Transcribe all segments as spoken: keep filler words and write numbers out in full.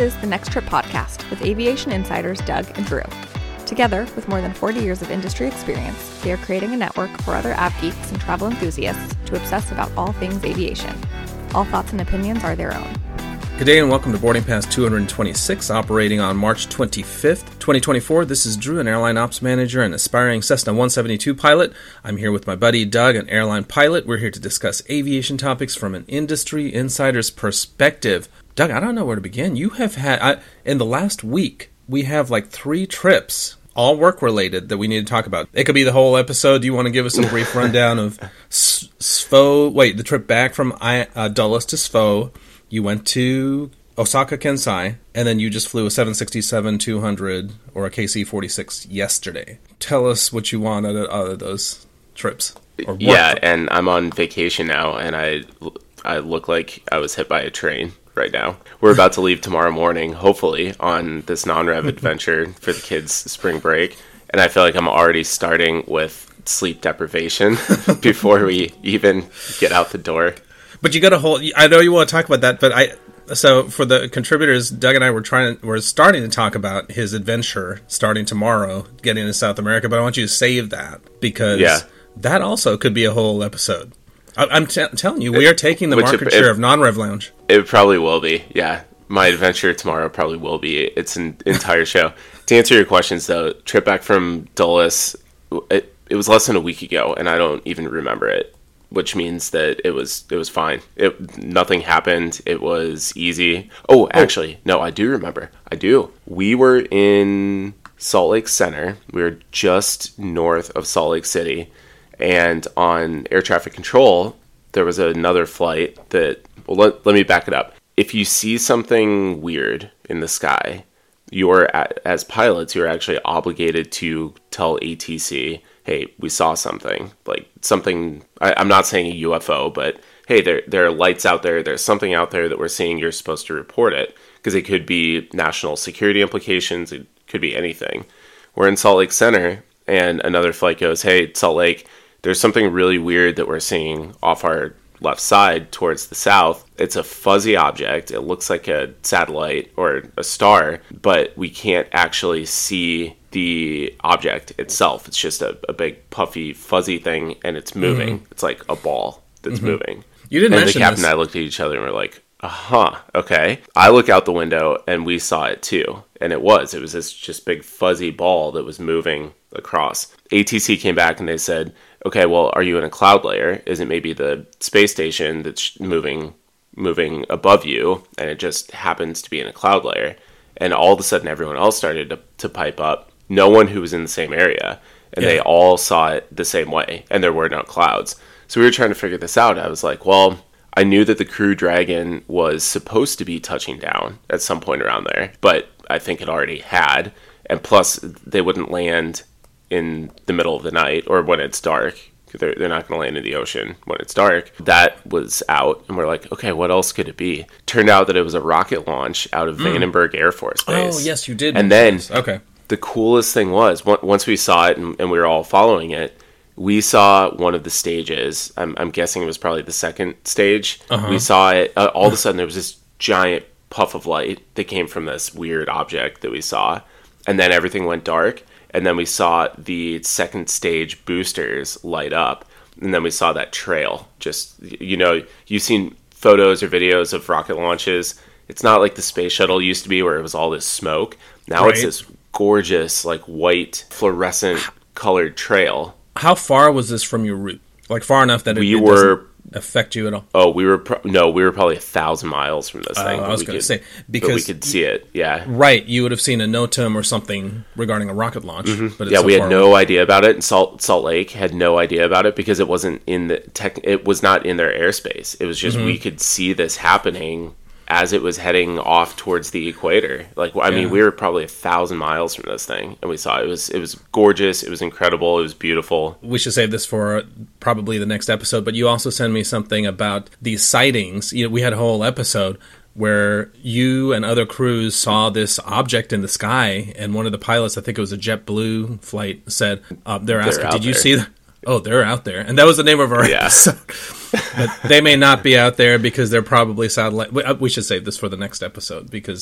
is the Next Trip podcast with aviation insiders Doug and Drew. Together, with more than forty years of industry experience, they are creating a network for other av geeks and travel enthusiasts to obsess about all things aviation. All thoughts and opinions are their own. Good day and welcome to Boarding Pass two twenty-six, operating on March twenty-fifth, twenty twenty-four. This is Drew, an airline ops manager and aspiring Cessna one seventy-two pilot. I'm here with my buddy Doug, an airline pilot. We're here to discuss aviation topics from an industry insider's perspective. Doug, I don't know where to begin. You have had, I, in the last week, we have like three trips, all work-related, that we need to talk about. It could be the whole episode. Do you want to give us a brief rundown of S- S F O? Wait, the trip back from I, uh, Dulles to S F O. You went to Osaka Kansai, and then you just flew a seven sixty-seven two hundred or a K C forty-six yesterday. Tell us what you want out of, out of those trips. Or yeah, for- and I'm on vacation now, and I, I look like I was hit by a train right now. We're about to leave tomorrow morning, hopefully, on this non-rev adventure for the kids' spring break, and I feel like I'm already starting with sleep deprivation before we even get out the door. But you got a whole. I know you want to talk about that, but I. So for the contributors, Doug and I were trying. We're starting to talk about his adventure starting tomorrow, getting to South America. But I want you to save that because yeah. that also could be a whole episode. I, I'm t- telling you, we are taking the Which market it, share it, of non-rev lounge. It probably will be. Yeah, my adventure tomorrow probably will be. It's an entire show. To answer your questions, though, trip back from Dulles, it, it was less than a week ago, and I don't even remember it. Which means that it was it was fine. It nothing happened. It was easy. Oh, actually, no, I do remember. I do. We were in Salt Lake Center. We were just north of Salt Lake City, and on air traffic control, there was another flight that. Well, let, let me back it up. If you see something weird in the sky, you're as pilots, you're actually obligated to tell A T C, hey, we saw something, like something, I, I'm not saying a U F O, but hey, there there are lights out there, there's something out there that we're seeing, you're supposed to report it, because it could be national security implications, it could be anything. We're in Salt Lake Center, and another flight goes, hey, Salt Lake, there's something really weird that we're seeing off our left side towards the south. It's a fuzzy object, it looks like a satellite or a star, but we can't actually see the object itself. It's just a, a big puffy fuzzy thing, and it's moving. Mm-hmm. It's like a ball that's mm-hmm. moving. You didn't and mention the captain this. and I looked at each other and we're like, uh-huh, okay. I look out the window and we saw it too, and it was it was this just big fuzzy ball that was moving across. A T C came back and they said, okay, well, are you in a cloud layer? Is it maybe the space station that's moving moving above you, and it just happens to be in a cloud layer? And all of a sudden everyone else started to, to pipe up. No one who was in the same area, and yeah. they all saw it the same way, and there were no clouds. So we were trying to figure this out. I was like, well, I knew that the Crew Dragon was supposed to be touching down at some point around there, but I think it already had. And plus, they wouldn't land in the middle of the night or when it's dark. They're, they're not going to land in the ocean when it's dark. That was out, and we're like, okay, what else could it be? Turned out that it was a rocket launch out of mm. Vandenberg Air Force Base. Oh, yes, you did. And then... Okay. The coolest thing was, once we saw it and, and we were all following it, we saw one of the stages. I'm, I'm guessing it was probably the second stage. Uh-huh. We saw it. Uh, all of a sudden, there was this giant puff of light that came from this weird object that we saw. And then everything went dark. And then we saw the second stage boosters light up. And then we saw that trail. Just, you know, you've seen photos or videos of rocket launches. It's not like the space shuttle used to be where it was all this smoke. Now right. it's this gorgeous, like, white, fluorescent colored trail. How far was this from your route? Like, far enough that it, we it were, doesn't affect you at all? Oh, we were, pro- no, we were probably a thousand miles from this uh, thing. I was going to say, because but we could see it, yeah. Right, you would have seen a NOTAM or something regarding a rocket launch. Mm-hmm. But it's yeah, so we had far no away. idea about it, and Salt Salt Lake had no idea about it because it wasn't in the tech, it was not in their airspace. It was just, mm-hmm. we could see this happening as it was heading off towards the equator. Like, I mean, yeah. we were probably a thousand miles from this thing, and we saw it. It was it was gorgeous. It was incredible. It was beautiful. We should save this for probably the next episode, but you also sent me something about these sightings. You know, we had a whole episode where you and other crews saw this object in the sky, and one of the pilots, I think it was a JetBlue flight, said, uh, they're asking, they're did you there. see that? Oh, they're out there. And that was the name of our yeah. episode. But they may not be out there because they're probably satellite. We should save this for the next episode because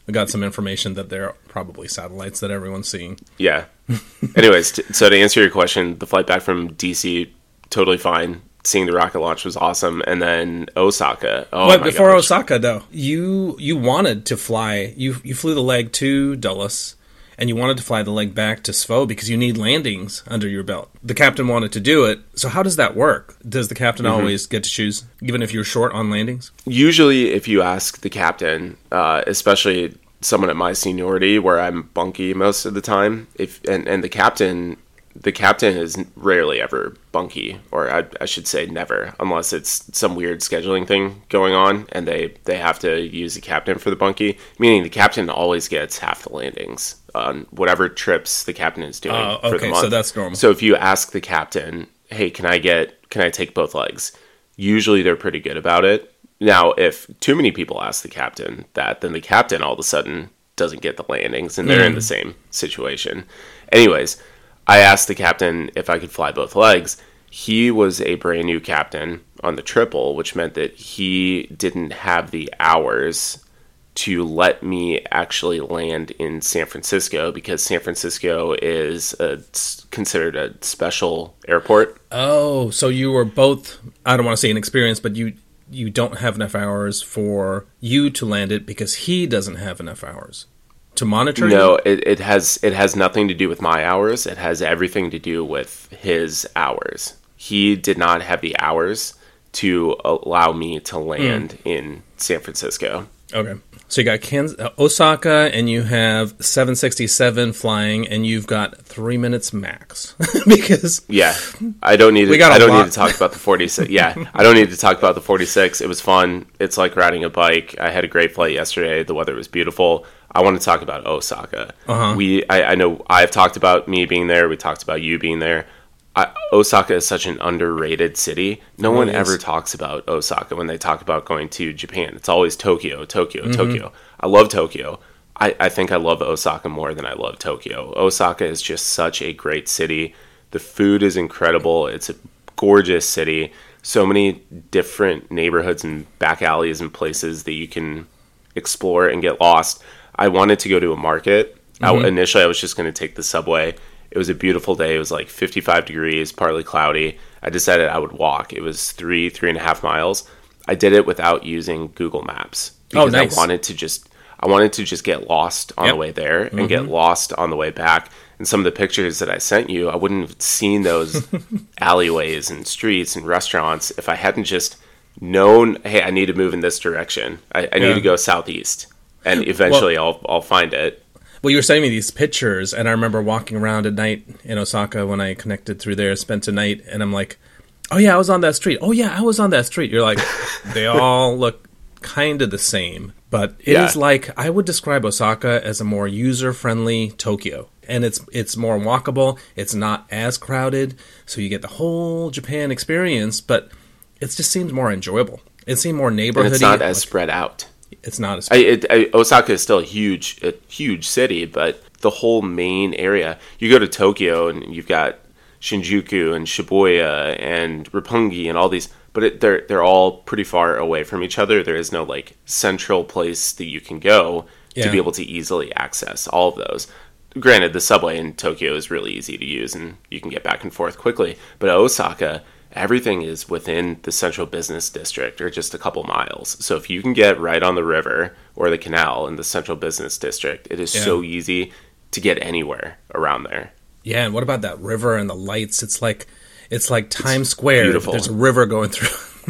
We got some information that they're probably satellites that everyone's seeing. Yeah. Anyways, t- so to answer your question, the flight back from D C, totally fine. Seeing the rocket launch was awesome. And then Osaka. Oh, but my before gosh. Osaka, though, you you wanted to fly. You you flew the leg to Dulles, and you wanted to fly the leg back to S V O because you need landings under your belt. The captain wanted to do it. So how does that work? Does the captain mm-hmm. always get to choose, even if you're short on landings? Usually, if you ask the captain, uh, especially someone at my seniority, where I'm bunky most of the time, if and, and the captain... The captain is rarely ever bunky, or I, I should say never, unless it's some weird scheduling thing going on and they, they have to use the captain for the bunky, meaning the captain always gets half the landings on whatever trips the captain is doing uh, okay, for the month. So that's normal. So if you ask the captain, hey, can I get, can I take both legs? Usually they're pretty good about it. Now, if too many people ask the captain that, then the captain all of a sudden doesn't get the landings and they're mm. in the same situation. Anyways, I asked the captain if I could fly both legs. He was a brand new captain on the triple, which meant that he didn't have the hours to let me actually land in San Francisco because San Francisco is a, considered a special airport. Oh, so you were both, I don't want to say inexperienced, but you, you don't have enough hours for you to land it because he doesn't have enough hours. To monitor? No, it, it has it has nothing to do with my hours. It has everything to do with his hours. He did not have the hours to allow me to land mm. in San Francisco. Okay. So you got Kansas, uh, Osaka, and you have seven sixty-seven flying, and you've got three minutes max. because yeah, I don't need. We to, got I don't lot. need to talk about the forty-six. Yeah, I don't need to talk about the forty-six. It was fun. It's like riding a bike. I had a great flight yesterday. The weather was beautiful. I want to talk about Osaka. Uh-huh. We, I, I know I've talked about me being there. We talked about you being there. I, Osaka is such an underrated city. No it one is. ever talks about Osaka when they talk about going to Japan. It's always Tokyo, Tokyo, mm-hmm. Tokyo. I love Tokyo. I, I think I love Osaka more than I love Tokyo. Osaka is just such a great city. The food is incredible. It's a gorgeous city. So many different neighborhoods and back alleys and places that you can explore and get lost. I wanted to go to a market. Mm-hmm. I, initially, I was just going to take the subway. It was a beautiful day. It was like fifty-five degrees, partly cloudy. I decided I would walk. It was three, three and a half miles. I did it without using Google Maps because oh, nice. I wanted to just, I wanted to just get lost on yep. the way there and mm-hmm. get lost on the way back. And some of the pictures that I sent you, I wouldn't have seen those alleyways and streets and restaurants if I hadn't just known, hey, I need to move in this direction. I, I yeah. need to go southeast. And eventually well, I'll I'll find it. Well, you were sending me these pictures, and I remember walking around at night in Osaka when I connected through there, spent a night, and I'm like, oh yeah, I was on that street. Oh yeah, I was on that street. You're like, they all look kind of the same. But it yeah. is like, I would describe Osaka as a more user-friendly Tokyo. And it's it's more walkable. It's not as crowded, so you get the whole Japan experience, but it just seems more enjoyable. It seems more neighborhoody. And it's not as like, spread out. It's not as. I, it, I, Osaka is still a huge, a huge city, but the whole main area. You go to Tokyo and you've got Shinjuku and Shibuya and Roppongi and all these, but it, they're they're all pretty far away from each other. There is no like central place that you can go yeah. to be able to easily access all of those. Granted, the subway in Tokyo is really easy to use and you can get back and forth quickly, but Osaka, everything is within the central business district or just a couple miles. So if you can get right on the river or the canal in the central business district, it is yeah. so easy to get anywhere around there. Yeah, and what about that river and the lights? It's like it's like Times Square. Beautiful. There's a river going through.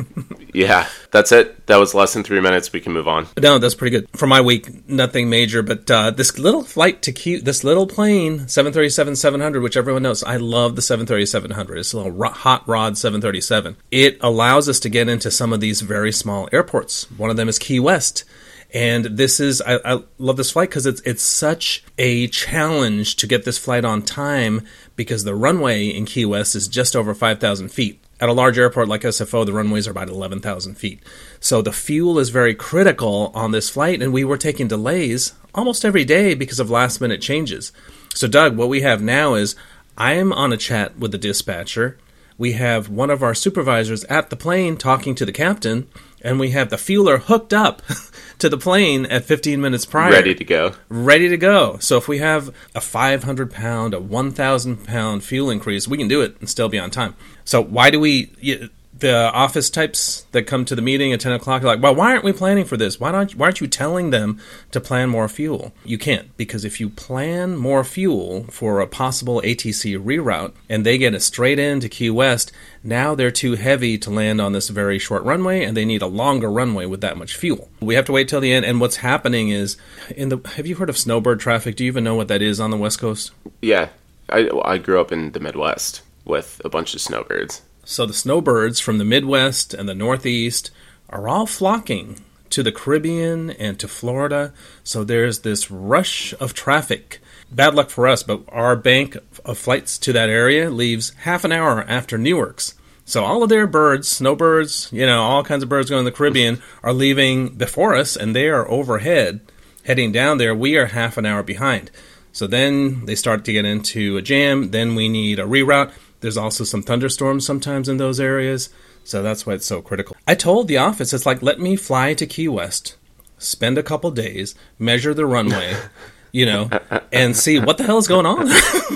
Yeah, that's it. That was less than three minutes. We can move on. No, that's pretty good. For my week, nothing major, but uh, this little flight to Q, this little plane, seven thirty-seven seven hundred, which everyone knows, I love the seven thirty-seven hundred. It's a little ro- hot rod seven thirty-seven. It allows us to get into some of these very small airports. One of them is Key West. And this is, I, I love this flight because it's it's such a challenge to get this flight on time because the runway in Key West is just over five thousand feet. At a large airport like S F O, the runways are about eleven thousand feet. So the fuel is very critical on this flight, and we were taking delays almost every day because of last-minute changes. So, Doug, what we have now is I'm on a chat with the dispatcher. we have one of our supervisors at the plane talking to the captain, and we have the fueler hooked up to the plane at fifteen minutes prior. Ready to go. Ready to go. So if we have a five hundred pound, a one thousand pound fuel increase, we can do it and still be on time. So why do we... You, the office types that come to the meeting at ten o'clock are like, well, why aren't we planning for this? Why don't? Why aren't you telling them to plan more fuel? You can't, because if you plan more fuel for a possible A T C reroute and they get it straight into Key West, now they're too heavy to land on this very short runway, and they need a longer runway with that much fuel. We have to wait till the end, and what's happening is, in the have you heard of snowbird traffic? Do you even know what that is on the West Coast? Yeah, I, I grew up in the Midwest with a bunch of snowbirds. So the snowbirds from the Midwest and the Northeast are all flocking to the Caribbean and to Florida. So there's this rush of traffic. Bad luck for us, but our bank of flights to that area leaves half an hour after Newark's. So all of their birds, snowbirds, you know, all kinds of birds going to the Caribbean are leaving before us, and they are overhead heading down there. We are half an hour behind. So then they start to get into a jam. Then we need a reroute. There's also some thunderstorms sometimes in those areas, so that's why it's so critical. I told the office, it's like, let me fly to Key West, spend a couple days, measure the runway, you know, and see what the hell is going on.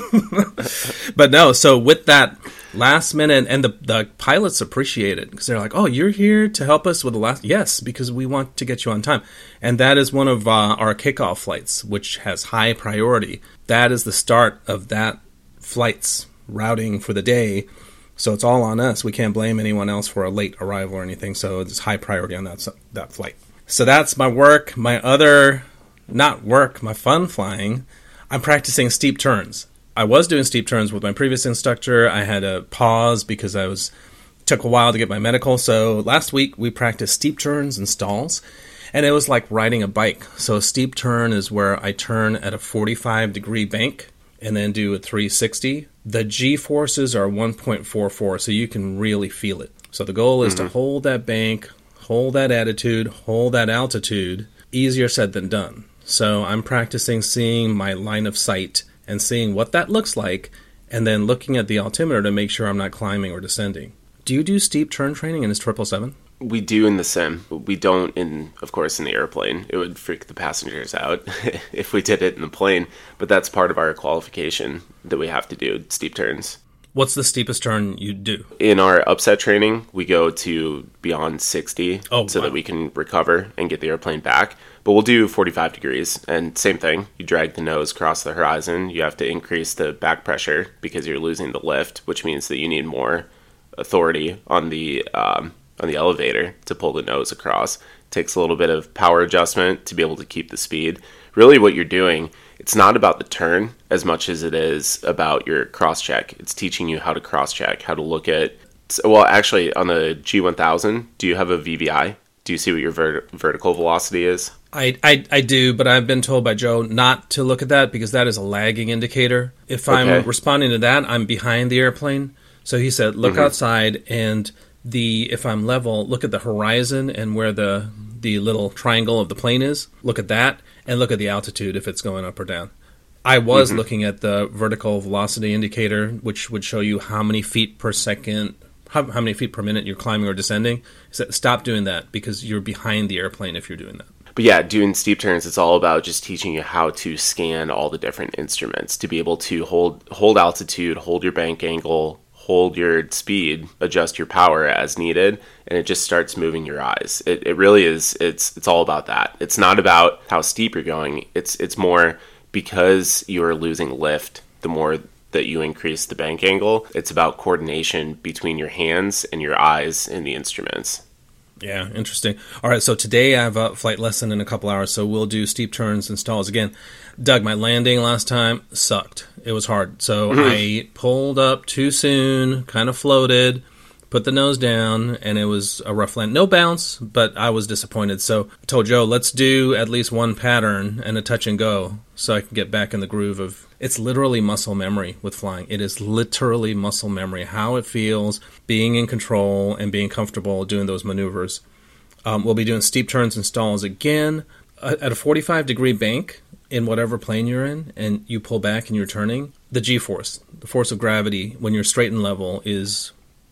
But no, so with that last minute, and the, the pilots appreciate it, because they're like, oh, you're here to help us with the last... Yes, because we want to get you on time. And that is one of uh, our kickoff flights, which has high priority. That is the start of that flight's routing for the day, so it's all on us. We can't blame anyone else for a late arrival or anything, so it's high priority on that that flight. So that's my work. My other, not work, my fun flying, I'm practicing steep turns. I was doing steep turns with my previous instructor. I had to pause because I was took a while to get my medical, so last week we practiced steep turns and stalls, and it was like riding a bike. So a steep turn is where I turn at a forty-five degree bank and then do a three sixty. The G-forces are one point four four, so you can really feel it. So the goal is mm-hmm. to hold that bank, hold that attitude, hold that altitude. Easier said than done. So I'm practicing seeing my line of sight and seeing what that looks like, and then looking at the altimeter to make sure I'm not climbing or descending. Do you do steep turn training in this triple seven? We do in the sim. We don't in, of course, in the airplane. It would freak the passengers out if we did it in the plane. But that's part of our qualification that we have to do, steep turns. What's the steepest turn you do? In our upset training, we go to beyond sixty oh, so wow. that we can recover and get the airplane back. But we'll do forty-five degrees. And same thing. You drag the nose across the horizon. You have to increase the back pressure because you're losing the lift, which means that you need more authority on the... Um, on the elevator to pull the nose across. It takes a little bit of power adjustment to be able to keep the speed. Really what you're doing, it's not about the turn as much as it is about your cross-check. It's teaching you how to cross-check, how to look at... Well, actually, on the G one thousand, do you have a V V I? Do you see what your vert- vertical velocity is? I, I I do, but I've been told by Joe not to look at that because that is a lagging indicator. If I'm okay. responding to that, I'm behind the airplane. So he said, look mm-hmm. outside and... The if I'm level, look at the horizon and where the the little triangle of the plane is. Look at that and look at the altitude if it's going up or down. I was mm-hmm. looking at the vertical velocity indicator, which would show you how many feet per second, how, how many feet per minute you're climbing or descending. So stop doing that because you're behind the airplane if you're doing that. But yeah, doing steep turns, it's all about just teaching you how to scan all the different instruments to be able to hold hold altitude, hold your bank angle, hold your speed, adjust your power as needed, and it just starts moving your eyes. It it really is, it's it's all about that. It's not about how steep you're going. It's it's more because you're losing lift, the more that you increase the bank angle, it's about coordination between your hands and your eyes in the instruments. Yeah, interesting. All right, so today I have a flight lesson in a couple hours, so we'll do steep turns and stalls again. Doug, my landing last time sucked. It was hard. So mm-hmm. I pulled up too soon, kind of floated, put the nose down, and it was a rough land. No bounce, but I was disappointed. So I told Joe, let's do at least one pattern and a touch and go so I can get back in the groove of... It's literally muscle memory with flying. It is literally muscle memory, how it feels, being in control and being comfortable doing those maneuvers. Um, we'll be doing steep turns and stalls again at a forty-five degree bank in whatever plane you're in, and you pull back and you're turning. The G-force, the force of gravity, when you're straight and level, is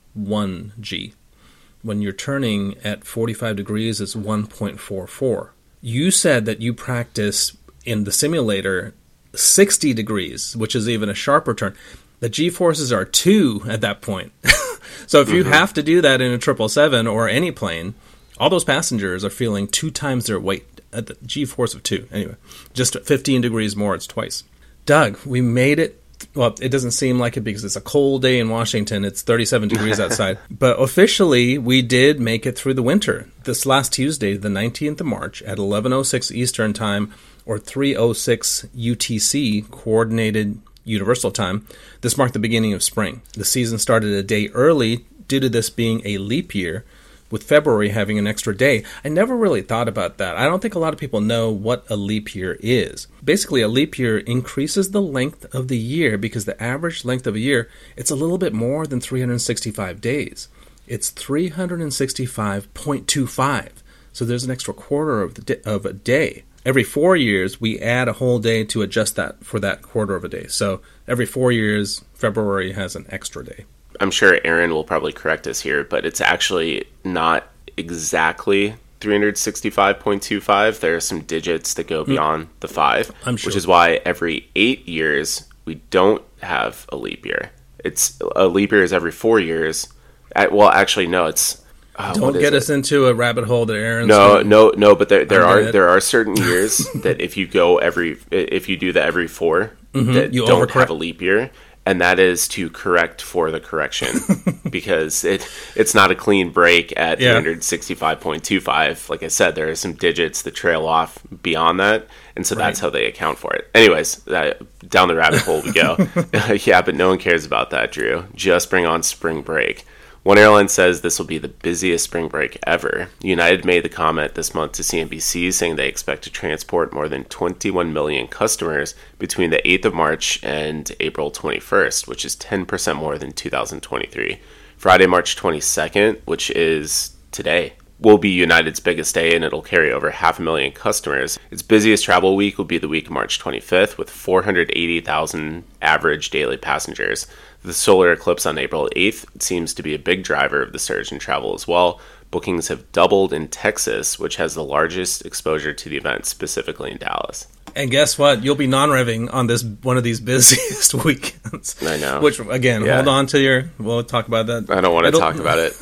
one G. When you're turning at forty-five degrees, it's one point four four. You said that you practice in the simulator sixty degrees, which is even a sharper turn. The G-forces are two at that point. So if you mm-hmm. have to do that in a triple seven or any plane, all those passengers are feeling two times their weight at the G-force of two. Anyway, just fifteen degrees more, it's twice. Doug, we made it. Well, it doesn't seem like it because it's a cold day in Washington. It's thirty-seven degrees outside. But officially, we did make it through the winter. This last Tuesday, the nineteenth of March, at eleven oh six Eastern Time, or three oh six U T C, Coordinated Universal Time, this marked the beginning of spring. The season started a day early due to this being a leap year, with February having an extra day. I never really thought about that. I don't think a lot of people know what a leap year is. Basically, a leap year increases the length of the year because the average length of a year, it's a little bit more than three hundred sixty-five days. It's three hundred sixty-five point two five. So there's an extra quarter of, the di- of a day. Every four years, we add a whole day to adjust that for that quarter of a day. So every four years, February has an extra day. I'm sure Aaron will probably correct us here, but it's actually not exactly three hundred sixty-five point two five. There are some digits that go beyond mm. the five, I'm sure. Which is why every eight years we don't have a leap year. It's a leap year is every four years. Well, actually, no, it's uh, don't get us it? into a rabbit hole that Aaron's no, going. no, no. But there, there are there are certain years that if you go every if you do that every four mm-hmm. that you don't overcorrect. have a leap year. And that is to correct for the correction because it it's not a clean break at yeah. three hundred sixty-five point two five. Like I said, there are some digits that trail off beyond that, and so right. that's how they account for it. Anyways, uh, down the rabbit hole we go. Yeah, but no one cares about that, Drew. Just bring on spring break. One airline says this will be the busiest spring break ever. United made the comment this month to C N B C saying they expect to transport more than twenty-one million customers between the eighth of March and April twenty-first, which is ten percent more than two thousand twenty-three. Friday, March twenty-second, which is today, will be United's biggest day, and it'll carry over half a million customers. Its busiest travel week will be the week of March twenty-fifth, with four hundred eighty thousand average daily passengers. The solar eclipse on April eighth seems to be a big driver of the surge in travel as well. Bookings have doubled in Texas, which has the largest exposure to the event, specifically in Dallas. And guess what? You'll be non-revving on this one of these busiest weekends. I know. Which, again, yeah. hold on to your... We'll talk about that. I don't want to it'll, talk about it.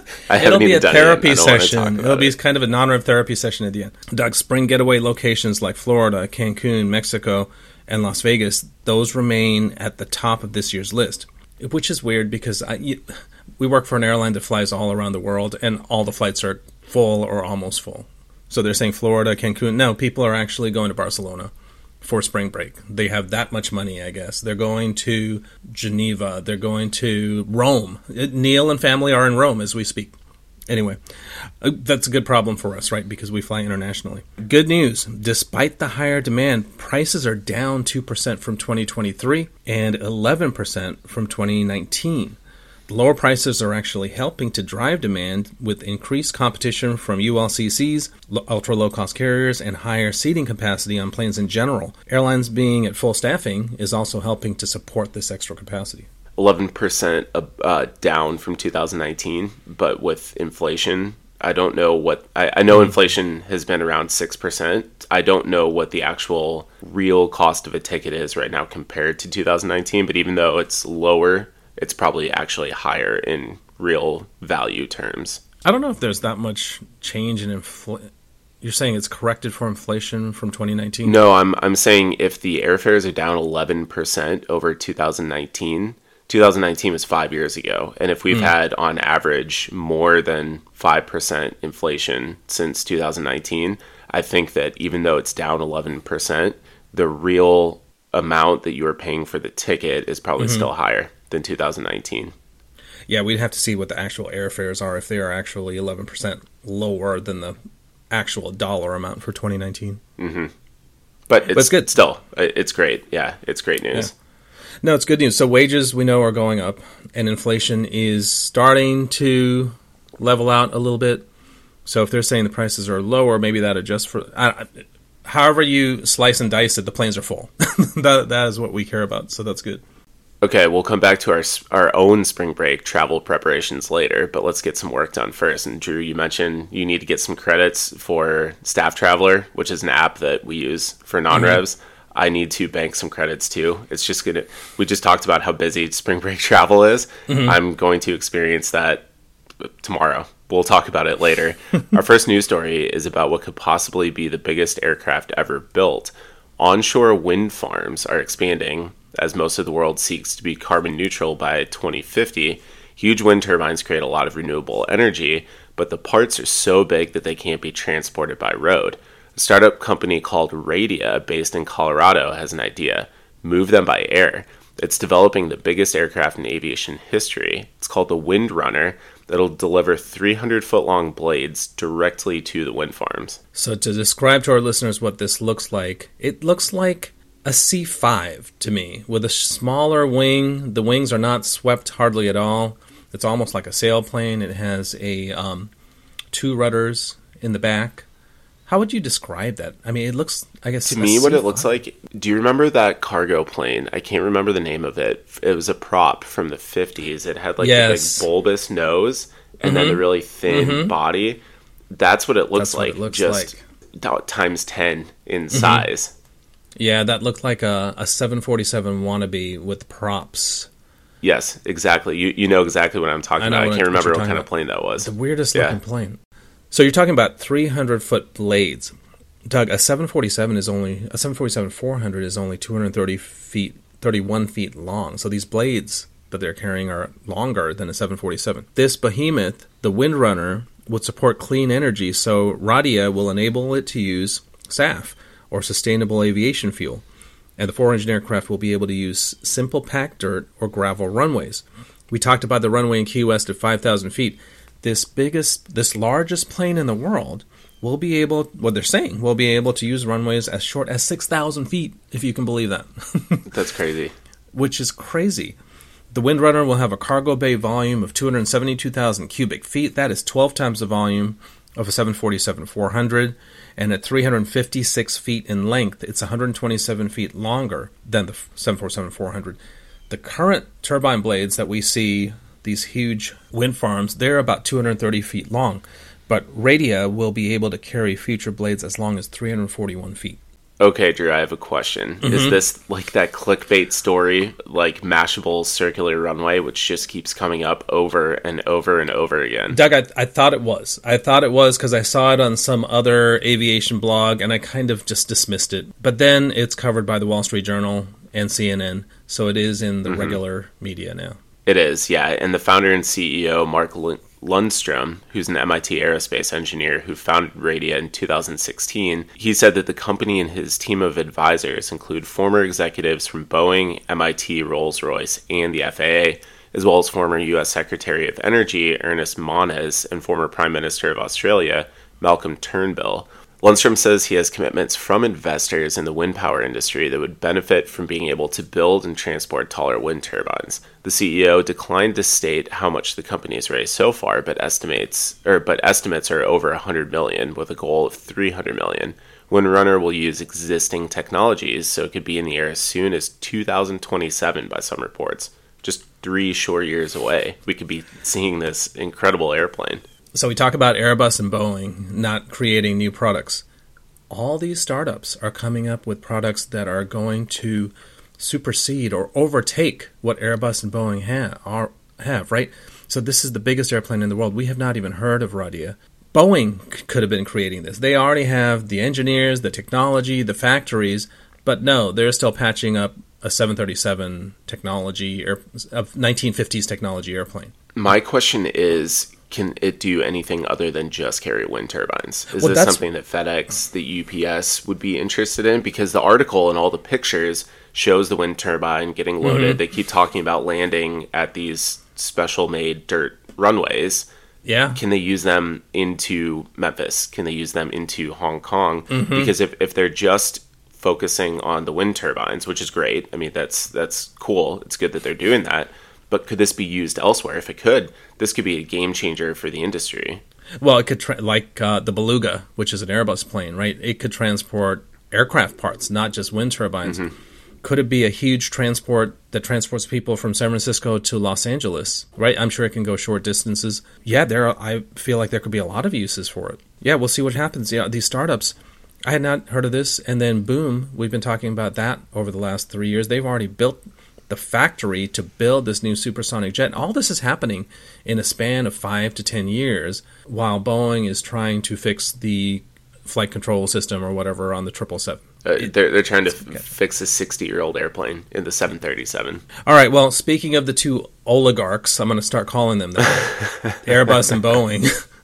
I haven't It'll be even a therapy it session. It'll it. be kind of a non-rev therapy session at the end. Doug, spring getaway locations like Florida, Cancun, Mexico, and Las Vegas, those remain at the top of this year's list. Which is weird because I, you, we work for an airline that flies all around the world, and all the flights are full or almost full. So they're saying Florida, Cancun. No, people are actually going to Barcelona for spring break. They have that much money, I guess. They're going to Geneva. They're going to Rome. Neil and family are in Rome as we speak. Anyway, that's a good problem for us, right? Because we fly internationally. Good news. Despite the higher demand, prices are down two percent from twenty twenty-three and eleven percent from twenty nineteen. The lower prices are actually helping to drive demand with increased competition from U L C Cs, ultra-low-cost carriers, and higher seating capacity on planes in general. Airlines being at full staffing is also helping to support this extra capacity. eleven percent uh, down from two thousand nineteen, but with inflation, I don't know what... I, I know inflation has been around six percent. I don't know what the actual real cost of a ticket is right now compared to two thousand nineteen, but even though it's lower, it's probably actually higher in real value terms. I don't know if there's that much change in inflation. You're saying it's corrected for inflation from twenty nineteen? No, I'm I'm saying if the airfares are down eleven percent over two thousand nineteen... two thousand nineteen was five years ago, and if we've mm. had on average more than five percent inflation since two thousand nineteen, I think that even though it's down eleven percent, the real amount that you are paying for the ticket is probably mm-hmm. still higher than two thousand nineteen. Yeah, we'd have to see what the actual airfares are if they are actually eleven percent lower than the actual dollar amount for twenty nineteen. Mm-hmm. But, it's, but it's good. Still, it's great. Yeah, it's great news. Yeah. No, it's good news. So wages, we know, are going up, and inflation is starting to level out a little bit. So if they're saying the prices are lower, maybe that adjusts for... I, however you slice and dice it, the planes are full. that That is what we care about, so that's good. Okay, we'll come back to our our own spring break travel preparations later, but let's get some work done first. And Drew, you mentioned you need to get some credits for Staff Traveler, which is an app that we use for non-revs. Mm-hmm. I need to bank some credits too. It's just gonna. We just talked about how busy spring break travel is. Mm-hmm. I'm going to experience that tomorrow. We'll talk about it later. Our first news story is about what could possibly be the biggest aircraft ever built. Onshore wind farms are expanding as most of the world seeks to be carbon neutral by twenty fifty. Huge wind turbines create a lot of renewable energy, but the parts are so big that they can't be transported by road. A startup company called Radia, based in Colorado, has an idea: move them by air. It's developing the biggest aircraft in aviation history. It's called the Wind Runner. That'll deliver three hundred foot long blades directly to the wind farms. So to describe to our listeners what this looks like, it looks like a C five to me, with a smaller wing. The wings are not swept hardly at all. It's almost like a sailplane. It has a um, two rudders in the back. How would you describe that? I mean, it looks, I guess... To me, C five. What it looks like... Do you remember that cargo plane? I can't remember the name of it. It was a prop from the fifties. It had like yes. a big bulbous nose and mm-hmm. then a really thin mm-hmm. body. That's what it looks That's like. What it looks just like. Times ten in mm-hmm. size. Yeah, that looked like a, a seven forty-seven wannabe with props. Yes, exactly. You you know exactly what I'm talking I about. I can't remember what, what kind of plane that was. The weirdest yeah. looking plane. So you're talking about three hundred foot blades. Doug, a seven forty-seven is only a seven forty-seven four hundred is only two hundred thirty feet, thirty-one feet long. So these blades that they're carrying are longer than a seven forty-seven. This behemoth, the Wind Runner, would support clean energy, so Radia will enable it to use S A F, or sustainable aviation fuel, and the four-engine aircraft will be able to use simple packed dirt or gravel runways. We talked about the runway in Key West at five thousand feet. This biggest, this largest plane in the world will be able, what they're saying, will be able to use runways as short as six thousand feet, if you can believe that. That's crazy. Which is crazy. The Wind Runner will have a cargo bay volume of two hundred seventy-two thousand cubic feet. That is twelve times the volume of a seven forty-seven four hundred. And at three hundred fifty-six feet in length, it's one hundred twenty-seven feet longer than the seven forty-seven four hundred. The current turbine blades that we see, these huge wind farms, they're about two hundred thirty feet long. But Radia will be able to carry future blades as long as three hundred forty-one feet. Okay, Drew, I have a question. Mm-hmm. Is this like that clickbait story, like Mashable circular runway, which just keeps coming up over and over and over again? Doug, I, I thought it was. I thought it was because I saw it on some other aviation blog, and I kind of just dismissed it. But then it's covered by the Wall Street Journal and C N N, so it is in the mm-hmm. regular media now. It is, yeah. And the founder and C E O, Mark Lundstrom, who's an M I T aerospace engineer who founded Radia in two thousand sixteen, he said that the company and his team of advisors include former executives from Boeing, M I T, Rolls-Royce, and the F A A, as well as former U S Secretary of Energy Ernest Moniz and former Prime Minister of Australia, Malcolm Turnbull. Lundstrom says he has commitments from investors in the wind power industry that would benefit from being able to build and transport taller wind turbines. The C E O declined to state how much the company has raised so far, but estimates or but estimates are over one hundred million dollars with a goal of three hundred million dollars. Wind Runner will use existing technologies, so it could be in the air as soon as two thousand twenty-seven by some reports. Just three short years away, we could be seeing this incredible airplane. So we talk about Airbus and Boeing not creating new products. All these startups are coming up with products that are going to supersede or overtake what Airbus and Boeing have, are, have, right? So this is the biggest airplane in the world. We have not even heard of Radia. Boeing c- could have been creating this. They already have the engineers, the technology, the factories, but no, they're still patching up a seven thirty-seven technology, air, of nineteen fifties technology airplane. My question is, can it do anything other than just carry wind turbines? Is well, this something that FedEx, the U P S would be interested in? Because the article and all the pictures shows the wind turbine getting loaded. Mm-hmm. They keep talking about landing at these special-made dirt runways. Yeah. Can they use them into Memphis? Can they use them into Hong Kong? Mm-hmm. Because if, if they're just focusing on the wind turbines, which is great, I mean, that's that's cool. It's good that they're doing that. But could this be used elsewhere? If it could, this could be a game changer for the industry. Well, it could, tra- like uh, the Beluga, which is an Airbus plane, right? It could transport aircraft parts, not just wind turbines. Mm-hmm. Could it be a huge transport that transports people from San Francisco to Los Angeles, right? I'm sure it can go short distances. Yeah, there. Are, I feel like there could be a lot of uses for it. Yeah, we'll see what happens. Yeah, these startups, I had not heard of this, and then boom, we've been talking about that over the last three years. They've already built the factory to build this new supersonic jet. All this is happening in a span of five to ten years while Boeing is trying to fix the flight control system or whatever on the triple seven. Uh, they're they're trying to f- fix a sixty-year-old airplane in the seven thirty-seven. All right, well, speaking of the two oligarchs, I'm going to start calling them that, Airbus and Boeing.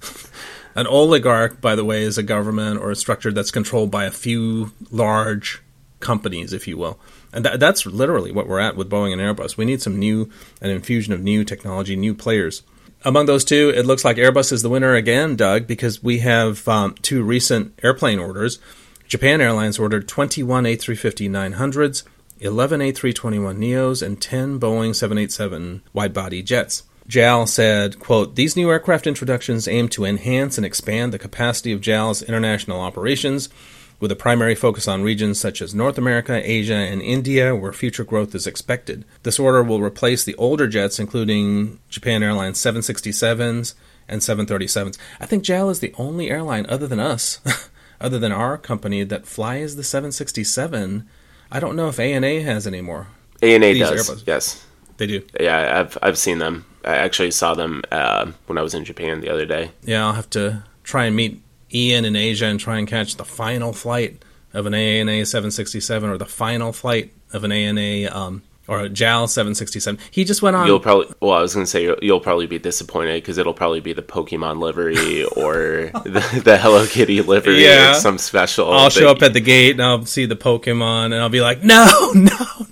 An oligarch, by the way, is a government or a structure that's controlled by a few large companies, if you will. And that, that's literally what we're at with Boeing and Airbus. We need some new, an infusion of new technology, new players. Among those two, it looks like Airbus is the winner again, Doug, because we have um, two recent airplane orders. Japan Airlines ordered twenty-one A three fifty nine hundreds, eleven A three twenty-one neos, and ten Boeing seven eighty-seven wide-body jets. J A L said, quote, "These new aircraft introductions aim to enhance and expand the capacity of J A L's international operations, with a primary focus on regions such as North America, Asia, and India, where future growth is expected. This order will replace the older jets, including Japan Airlines seven sixty-sevens and seven thirty-sevens. I think J A L is the only airline other than us, other than our company, that flies the seven sixty-seven. I don't know if A N A has any more. A N A does, Airbus. Yes. They do. Yeah, I've I've seen them. I actually saw them uh, when I was in Japan the other day. Yeah, I'll have to try and meet Ian in Asia and try and catch the final flight of an A N A seven sixty-seven or the final flight of an A N A um, or a J A L seven sixty-seven. He just went on. You'll probably. Well, I was going to say you'll, you'll probably be disappointed because it'll probably be the Pokemon livery or the, the Hello Kitty livery yeah. or some special. I'll show up at the gate and I'll see the Pokemon and I'll be like, no, no,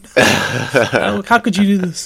no. no how could you do this?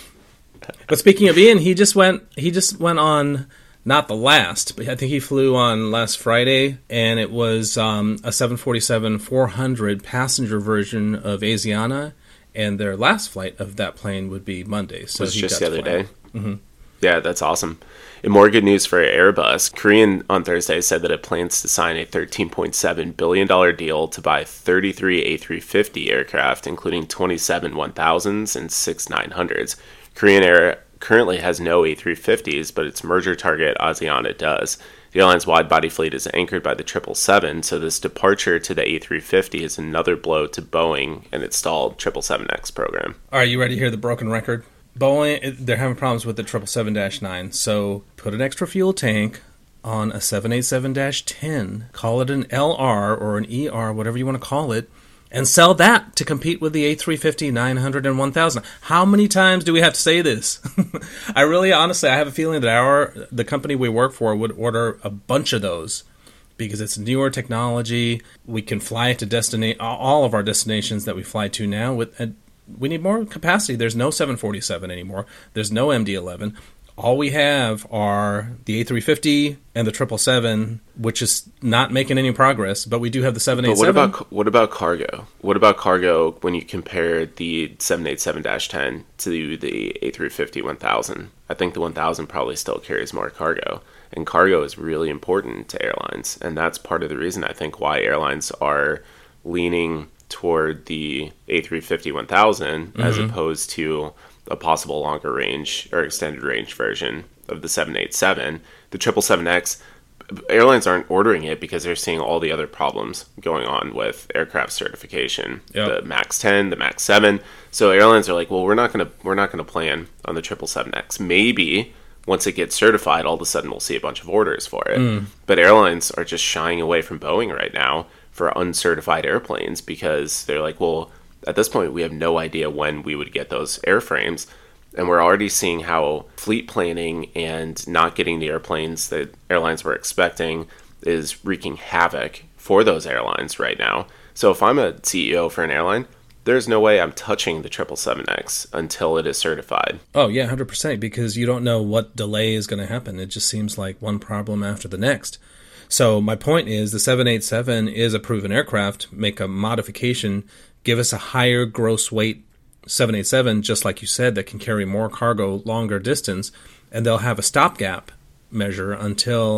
But speaking of Ian, he just went. He just went on. Not the last, but I think he flew on last Friday, and it was um, a seven forty-seven four hundred passenger version of Asiana, and their last flight of that plane would be Monday. So it was he just got the other fly. day. Mm-hmm. Yeah, that's awesome. And more good news for Airbus. Korean on Thursday said that it plans to sign a thirteen point seven billion dollars deal to buy thirty-three A three fifty aircraft, including twenty-seven one thousands and six nine hundreds. Korean Air currently has no A three fifties, but its merger target, Asiana, does. The airline's wide-body fleet is anchored by the triple seven, so this departure to the A three fifty is another blow to Boeing and its stalled triple seven X program. All right, you ready to hear the broken record? Boeing, they're having problems with the triple seven dash nine, so put an extra fuel tank on a seven eighty-seven dash ten, call it an L R or an E R, whatever you want to call it, and sell that to compete with the A three fifty, nine hundred, and one thousand. How many times do we have to say this? I really, honestly, I have a feeling that our the company we work for would order a bunch of those because it's newer technology. We can fly to destinate all of our destinations that we fly to now. With uh, we need more capacity. There's no seven forty-seven anymore. There's no M D eleven. All we have are the A three fifty and the triple seven, which is not making any progress, but we do have the seven eighty-seven. But what about what about cargo? What about cargo when you compare the seven eighty-seven dash ten to the A three fifty one thousand? I think the one thousand probably still carries more cargo, and cargo is really important to airlines, and that's part of the reason I think why airlines are leaning toward the A three fifty one thousand mm-hmm. as opposed to a possible longer range or extended range version of the seven eighty-seven. The triple seven X, airlines aren't ordering it because they're seeing all the other problems going on with aircraft certification. Yep. The MAX ten, the MAX seven. So airlines are like, well, we're not going to we're not going to plan on the triple seven X. Maybe once it gets certified, all of a sudden we'll see a bunch of orders for it. Mm. But airlines are just shying away from Boeing right now for uncertified airplanes because they're like, well, at this point, we have no idea when we would get those airframes, and we're already seeing how fleet planning and not getting the airplanes that airlines were expecting is wreaking havoc for those airlines right now. So if I'm a C E O for an airline, there's no way I'm touching the triple seven X until it is certified. Oh, yeah, one hundred percent, because you don't know what delay is going to happen. It just seems like one problem after the next. So my point is the seven eighty-seven is a proven aircraft. Make a modification, give us a higher gross weight seven eighty-seven, just like you said, that can carry more cargo longer distance, and they'll have a stopgap measure until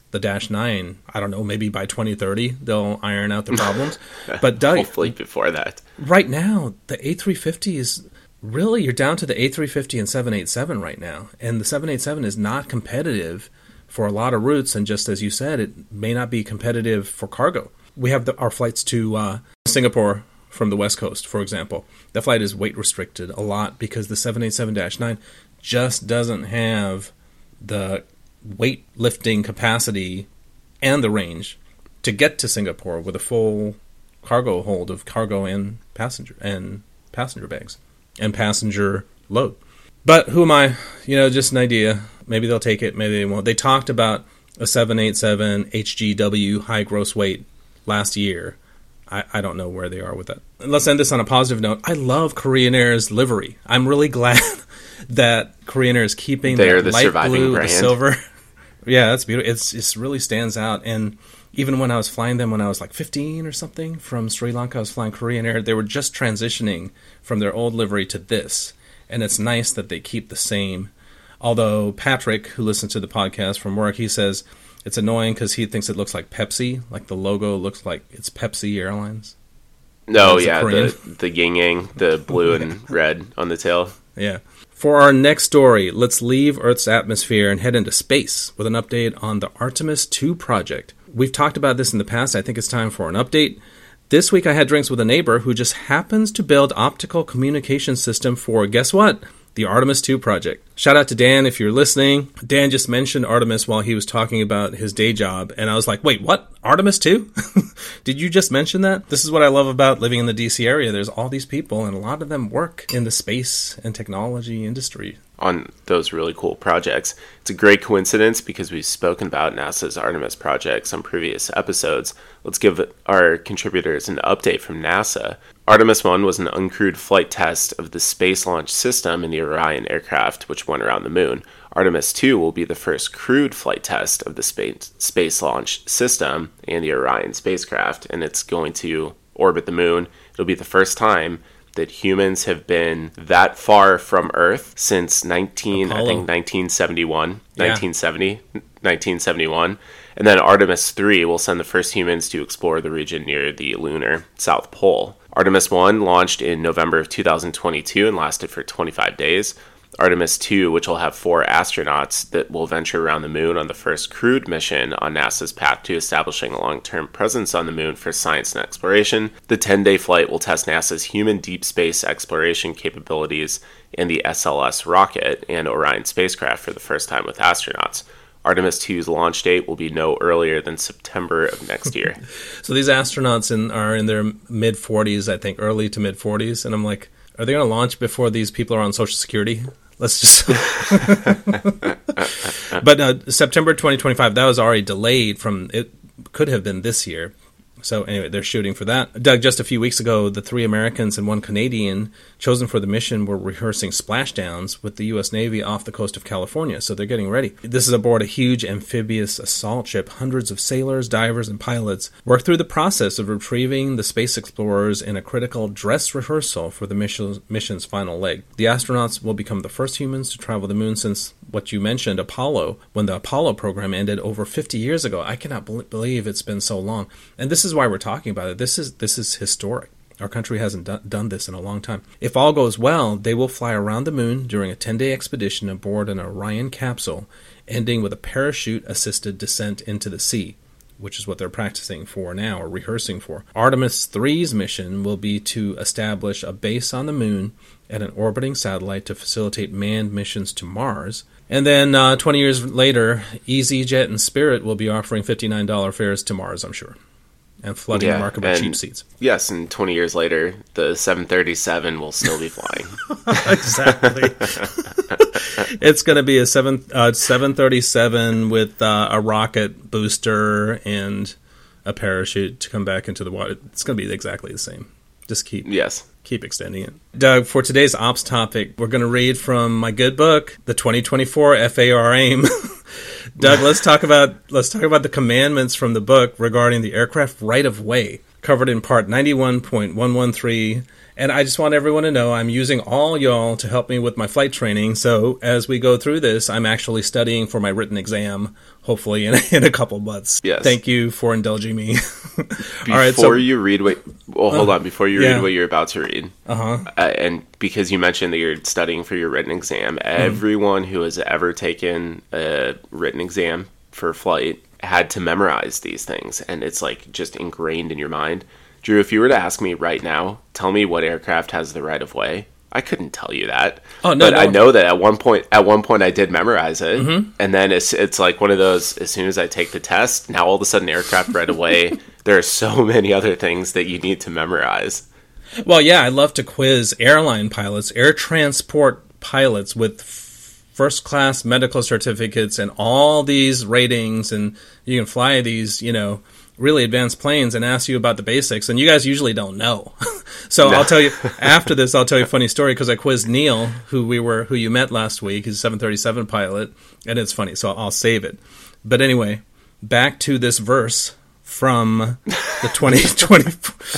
the Dash nine. I don't know, maybe by twenty thirty they'll iron out the problems. But Doug, hopefully before that. Right now, the A three fifty is really, you're down to the A three fifty and seven eighty-seven right now. And the seven eighty-seven is not competitive for a lot of routes. And just as you said, it may not be competitive for cargo. We have the, our flights to uh, Singapore from the West Coast, for example. The flight is weight restricted a lot because the seven eighty-seven dash nine just doesn't have the weight lifting capacity and the range to get to Singapore with a full cargo hold of cargo and passenger and passenger bags and passenger load. But who am I? You know, just an idea. Maybe they'll take it, maybe they won't. They talked about a seven eighty-seven H G W high gross weight last year. I, I don't know where they are with that. Let's end this on a positive note. I love Korean Air's livery. I'm really glad that Korean Air is keeping They're the the light surviving blue, brand. the silver. Yeah, that's beautiful. It's it really stands out. And even when I was flying them when I was like fifteen or something from Sri Lanka, I was flying Korean Air. They were just transitioning from their old livery to this. And it's nice that they keep the same. Although Patrick, who listens to the podcast from work, he says it's annoying because he thinks it looks like Pepsi. Like the logo looks like it's Pepsi Airlines. No, Is it yeah, Korean? the the yin yang, the blue and red on the tail. Yeah. For our next story, let's leave Earth's atmosphere and head into space with an update on the Artemis two project. We've talked about this in the past. I think it's time for an update. This week I had drinks with a neighbor who just happens to build optical communication system for, guess what? The Artemis two project. Shout out to Dan if you're listening. Dan just mentioned Artemis while he was talking about his day job, and I was like, wait, what? Artemis two? Did you just mention that? This is what I love about living in the D C area. There's all these people, and a lot of them work in the space and technology industry. On those really cool projects. It's a great coincidence because we've spoken about NASA's Artemis projects on previous episodes. Let's give our contributors an update from NASA. Artemis one was an uncrewed flight test of the Space Launch System in the Orion aircraft, which went around the moon. Artemis two will be the first crewed flight test of the Space, space Launch System and the Orion spacecraft, and it's going to orbit the moon. It'll be the first time that humans have been that far from Earth since nineteen, I think nineteen seventy-one, yeah. nineteen seventy, nineteen seventy-one. And then Artemis three will send the first humans to explore the region near the lunar South Pole. Artemis one launched in November of two thousand twenty-two and lasted for twenty-five days. Artemis two, which will have four astronauts that will venture around the moon on the first crewed mission on NASA's path to establishing a long-term presence on the moon for science and exploration. The ten-day flight will test NASA's human deep space exploration capabilities and the S L S rocket and Orion spacecraft for the first time with astronauts. Artemis two's launch date will be no earlier than September of next year. So these astronauts in, are in their mid-forties, I think, early to mid-forties, and I'm like, are they going to launch before these people are on Social Security? Let's just... But uh, September twenty twenty-five, that was already delayed from... It could have been this year. So anyway, they're shooting for that. Doug, just a few weeks ago, the three Americans and one Canadian chosen for the mission were rehearsing splashdowns with the U S Navy off the coast of California. So they're getting ready. This is aboard a huge amphibious assault ship. Hundreds of sailors, divers, and pilots work through the process of retrieving the space explorers in a critical dress rehearsal for the mission, mission's final leg. The astronauts will become the first humans to travel the moon since what you mentioned, Apollo, when the Apollo program ended over fifty years ago. I cannot believe it's been so long. And this is why we're talking about it. This is this is historic. Our country hasn't do- done this in a long time. If all goes well, they will fly around the moon during a ten-day expedition aboard an Orion capsule, ending with a parachute-assisted descent into the sea, which is what they're practicing for now, or rehearsing for. Artemis three's mission will be to establish a base on the moon and an orbiting satellite to facilitate manned missions to Mars. And then uh, twenty years later, EasyJet and Spirit will be offering fifty-nine dollars fares to Mars, I'm sure, and flooding yeah, the market with and, cheap seats. Yes, and twenty years later, the seven thirty-seven will still be flying. Exactly. It's going to be a seven uh, seven thirty-seven with uh, a rocket booster and a parachute to come back into the water. It's going to be exactly the same. Just keep yes. keep extending it. Doug, for today's ops topic, we're going to read from my good book, the twenty twenty-four F A R AIM. Doug, let's talk about let's talk about the commandments from the book regarding the aircraft right of way. covered in part ninety-one point one one three. And I just want everyone to know I'm using all y'all to help me with my flight training. So as we go through this, I'm actually studying for my written exam, hopefully in, in a couple months. Yes. Thank you for indulging me. Before all right, so, you read what, well, hold uh, on, before you yeah. read what you're about to read, uh-huh. uh, and because you mentioned that you're studying for your written exam, mm. everyone who has ever taken a written exam for flight had to memorize these things, and it's like just ingrained in your mind. Drew, if you were to ask me right now, tell me what aircraft has the right of way, I couldn't tell you that. Oh no, but no. I know that at one point, at one point, I did memorize it, mm-hmm. and then it's it's like one of those. As soon as I take the test, now all of a sudden, aircraft right away. There are so many other things that you need to memorize. Well, yeah, I love to quiz airline pilots, air transport pilots with first class medical certificates and all these ratings, and you can fly these, you know, really advanced planes and ask you about the basics, and you guys usually don't know. so no. I'll tell you after this. I'll tell you a funny story because I quizzed Neil, who we were, who you met last week. He's a seven thirty-seven pilot, and it's funny. So I'll save it. But anyway, back to this verse from the twenty twenty.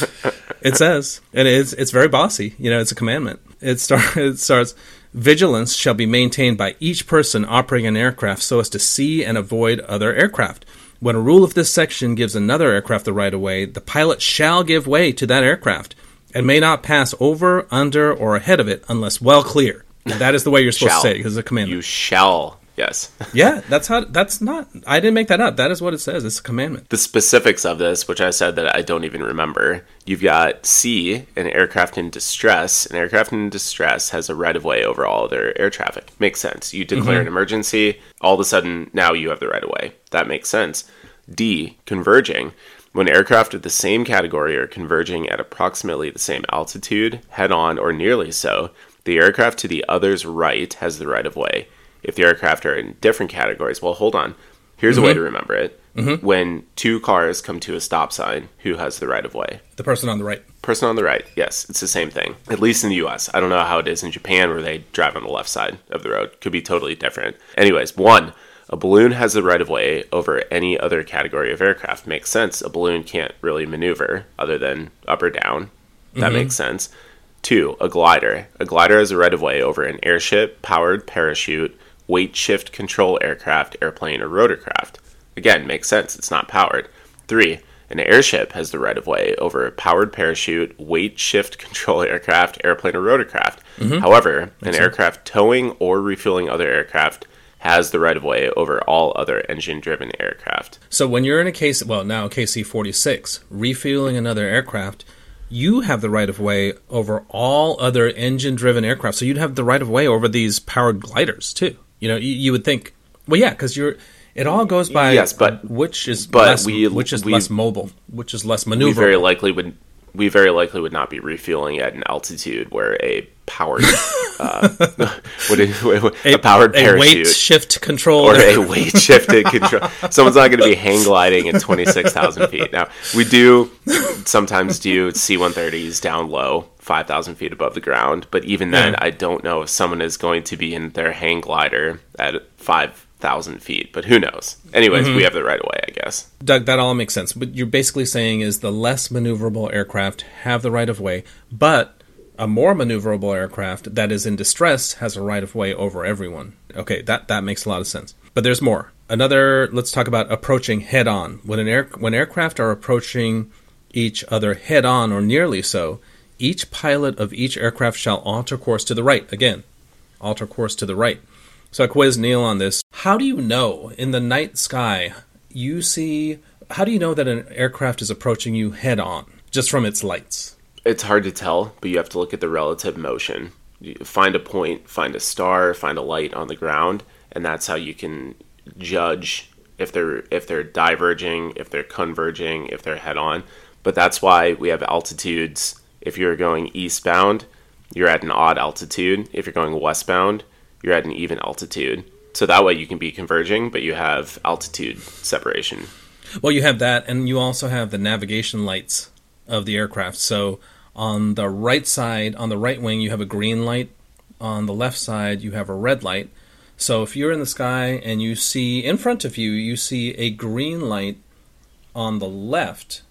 It says, and it's it's very bossy. You know, it's a commandment. It start it starts. Vigilance shall be maintained by each person operating an aircraft so as to see and avoid other aircraft. When a rule of this section gives another aircraft the right of way, the pilot shall give way to that aircraft and may not pass over, under, or ahead of it unless well clear. And that is the way you're supposed shall. to say it because it's a commandment. You shall, yes. yeah, that's how. That's not. I didn't make that up. That is what it says. It's a commandment. The specifics of this, which I said that I don't even remember. You've got C, an aircraft in distress. An aircraft in distress has a right of way over all other air traffic. Makes sense. You declare mm-hmm. an emergency. All of a sudden, now you have the right of way. That makes sense. D, converging. When aircraft of the same category are converging at approximately the same altitude, head-on or nearly so, the aircraft to the other's right has the right of way. If the aircraft are in different categories, well, hold on. Here's mm-hmm. a way to remember it. Mm-hmm. When two cars come to a stop sign, who has the right of way? The person on the right. Person on the right, yes. It's the same thing, at least in the U S. I don't know how it is in Japan where they drive on the left side of the road. Could be totally different. Anyways, one, a balloon has the right of way over any other category of aircraft. Makes sense. A balloon can't really maneuver other than up or down. That mm-hmm. makes sense. Two, a glider. A glider has a right of way over an airship, powered parachute, weight shift control aircraft, airplane, or rotorcraft. Again, makes sense. It's not powered. Three, an airship has the right of way over a powered parachute, weight shift control aircraft, airplane, or rotorcraft. Mm-hmm. However, makes an sense. Aircraft towing or refueling other aircraft has the right of way over all other engine-driven aircraft. So when you're in a case, well, now K C forty-six, refueling another aircraft, you have the right of way over all other engine-driven aircraft. So you'd have the right of way over these powered gliders too. You know, you, you would think, well, yeah, because you're. It all goes by yes, but which is but less, we, which is we, less mobile, which is less maneuverable. We very likely would. We very likely would not be refueling at an altitude where a powered, uh, what is, a, a powered parachute, a weight shift control, or a weight shifted control. Someone's not going to be hang gliding at twenty six thousand feet. Now we do sometimes do C one thirties down low, five thousand feet above the ground, but even then, yeah. I don't know if someone is going to be in their hang glider at five thousand feet, but who knows? Anyways, mm-hmm. we have the right of way, I guess. Doug, that all makes sense. What you're basically saying is the less maneuverable aircraft have the right of way, but a more maneuverable aircraft that is in distress has a right of way over everyone. Okay, that, that makes a lot of sense. But there's more. Another, let's talk about approaching head on. When an air when aircraft are approaching each other head on or nearly so, each pilot of each aircraft shall alter course to the right. Again, alter course to the right. So I quizzed Neil on this. How do you know in the night sky you see, how do you know that an aircraft is approaching you head on just from its lights? It's hard to tell, but you have to look at the relative motion. You find a point, find a star, find a light on the ground, and that's how you can judge if they're if they're diverging, if they're converging, if they're head on. But that's why we have altitudes. If you're going eastbound, you're at an odd altitude. If you're going westbound, you're at an even altitude. So that way you can be converging, but you have altitude separation. Well, you have that, and you also have the navigation lights of the aircraft. So on the right side, on the right wing, you have a green light. On the left side, you have a red light. So if you're in the sky and you see, in front of you, you see a green light on the left,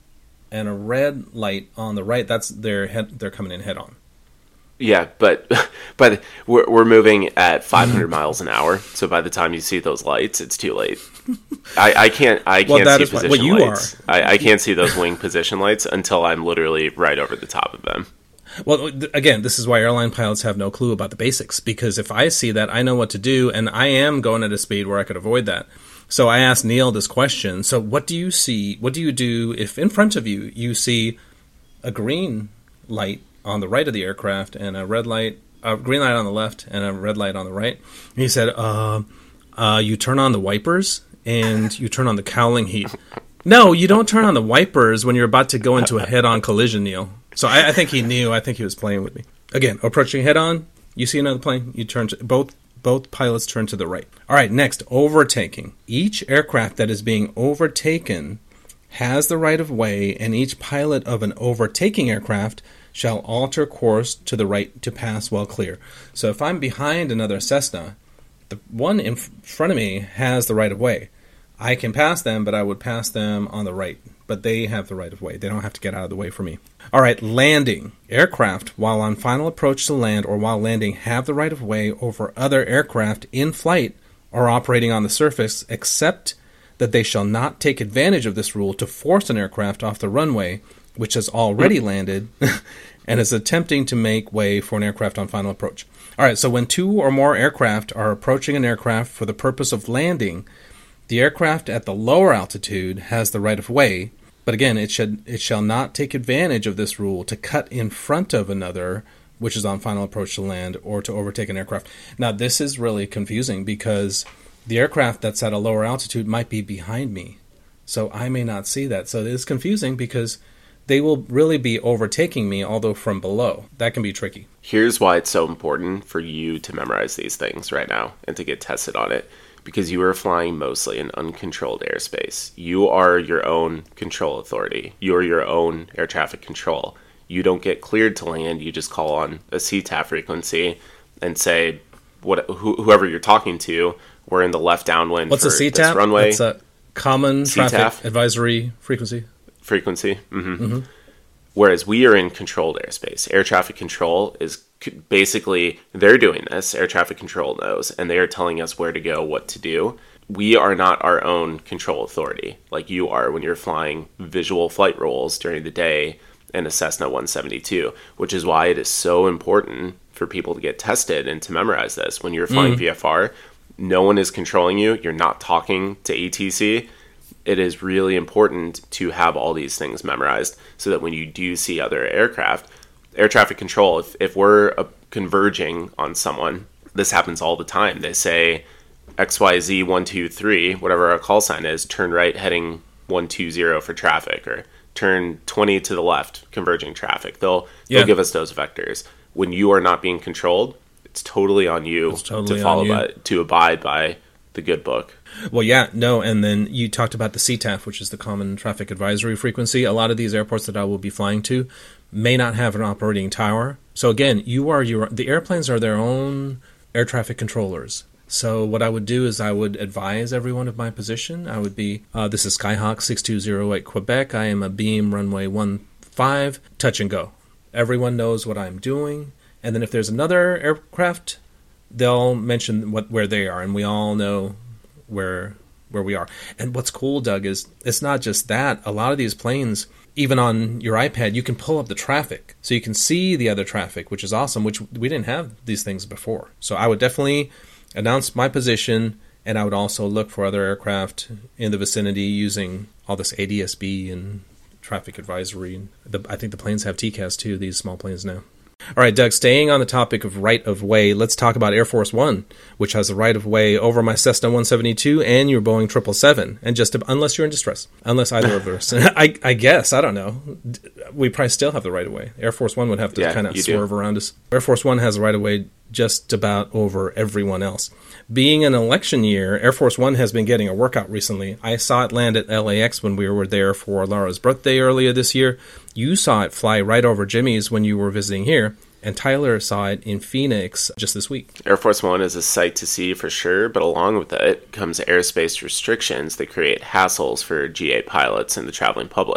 and a red light on the right, that's their head, they're coming in head on. Yeah, but but we're we're moving at five hundred miles an hour, so by the time you see those lights, it's too late. I, I can't I can't well, see position position what you lights. I, I can't see those wing position lights until I'm literally right over the top of them. Well, again, this is why airline pilots have no clue about the basics, because if I see that, I know what to do, and I am going at a speed where I could avoid that. So I asked Neil this question. So what do you see, what do you do if in front of you, you see a green light on the right of the aircraft and a red light, a green light on the left and a red light on the right? And he said, uh, uh, you turn on the wipers and you turn on the cowling heat. No, you don't turn on the wipers when you're about to go into a head-on collision, Neil. So I, I think he knew. I think he was playing with me. Again, approaching head-on, you see another plane, you turn to, both both pilots turn to the right. All right, next, overtaking. Each aircraft that is being overtaken has the right of way, and each pilot of an overtaking aircraft shall alter course to the right to pass while clear. So if I'm behind another Cessna, the one in front of me has the right of way. I can pass them, but I would pass them on the right. But they have the right of way. They don't have to get out of the way for me. All right, landing. Aircraft, while on final approach to land or while landing, have the right of way over other aircraft in flight or operating on the surface, except that they shall not take advantage of this rule to force an aircraft off the runway, which has already landed and is attempting to make way for an aircraft on final approach. All right, so when two or more aircraft are approaching an aircraft for the purpose of landing, the aircraft at the lower altitude has the right of way, but again, it should it shall not take advantage of this rule to cut in front of another, which is on final approach to land, or to overtake an aircraft. Now, this is really confusing because the aircraft that's at a lower altitude might be behind me, so I may not see that. So it is confusing because they will really be overtaking me, although from below. That can be tricky. Here's why it's so important for you to memorize these things right now and to get tested on it. Because you are flying mostly in uncontrolled airspace. You are your own control authority. You are your own air traffic control. You don't get cleared to land. You just call on a C T A F frequency and say, what, wh- whoever you're talking to, we're in the left downwind What's for a C T A F? this runway. That's a common C T A F. traffic advisory frequency. Frequency. Mm-hmm. Mm-hmm. Whereas we are in controlled airspace. Air traffic control is basically, they're doing this, air traffic control knows, and they are telling us where to go, what to do. We are not our own control authority like you are when you're flying visual flight rules during the day in a Cessna one seventy-two, which is why it is so important for people to get tested and to memorize this. When you're flying mm. V F R, no one is controlling you. You're not talking to A T C. It is really important to have all these things memorized so that when you do see other aircraft, air traffic control, if, if we're uh, converging on someone, this happens all the time. They say X Y Z one two three, whatever our call sign is, turn right heading one two zero for traffic, or turn twenty to the left, converging traffic. They'll, yeah. they'll give us those vectors. When you are not being controlled, it's totally on you totally to follow you. by, to abide by the good book. Well, yeah, no, and then you talked about the C T A F, which is the Common Traffic Advisory Frequency. A lot of these airports that I will be flying to may not have an operating tower. So again, you are your the airplanes are their own air traffic controllers. So what I would do is I would advise everyone of my position. I would be, uh, this is Skyhawk six two zero eight Quebec. I am a beam runway one five, touch and go. Everyone knows what I'm doing. And then if there's another aircraft, they'll mention what where they are, and we all know where where we are. And what's cool, Doug, is it's not just that. A lot of these planes, even on your iPad, you can pull up the traffic. So you can see the other traffic, which is awesome, which we didn't have these things before. So I would definitely announce my position, and I would also look for other aircraft in the vicinity using all this A D S B and traffic advisory. The, I think the planes have T C A S too, these small planes now. All right, Doug, staying on the topic of right-of-way, let's talk about Air Force One, which has a right-of-way over my Cessna one seventy-two and your Boeing triple seven, and just to, unless you're in distress, unless either of us. I, I guess, I don't know. We probably still have the right-of-way. Air Force One would have to yeah, kind of swerve do. around us. Air Force One has a right-of-way just about over everyone else. Being an election year, Air Force One has been getting a workout recently. I saw it land at L A X when we were there for Laura's birthday earlier this year. You saw it fly right over Jimmy's when you were visiting here, and Tyler saw it in Phoenix just this week. Air Force One is a sight to see for sure, but along with it comes airspace restrictions that create hassles for G A pilots and the traveling public.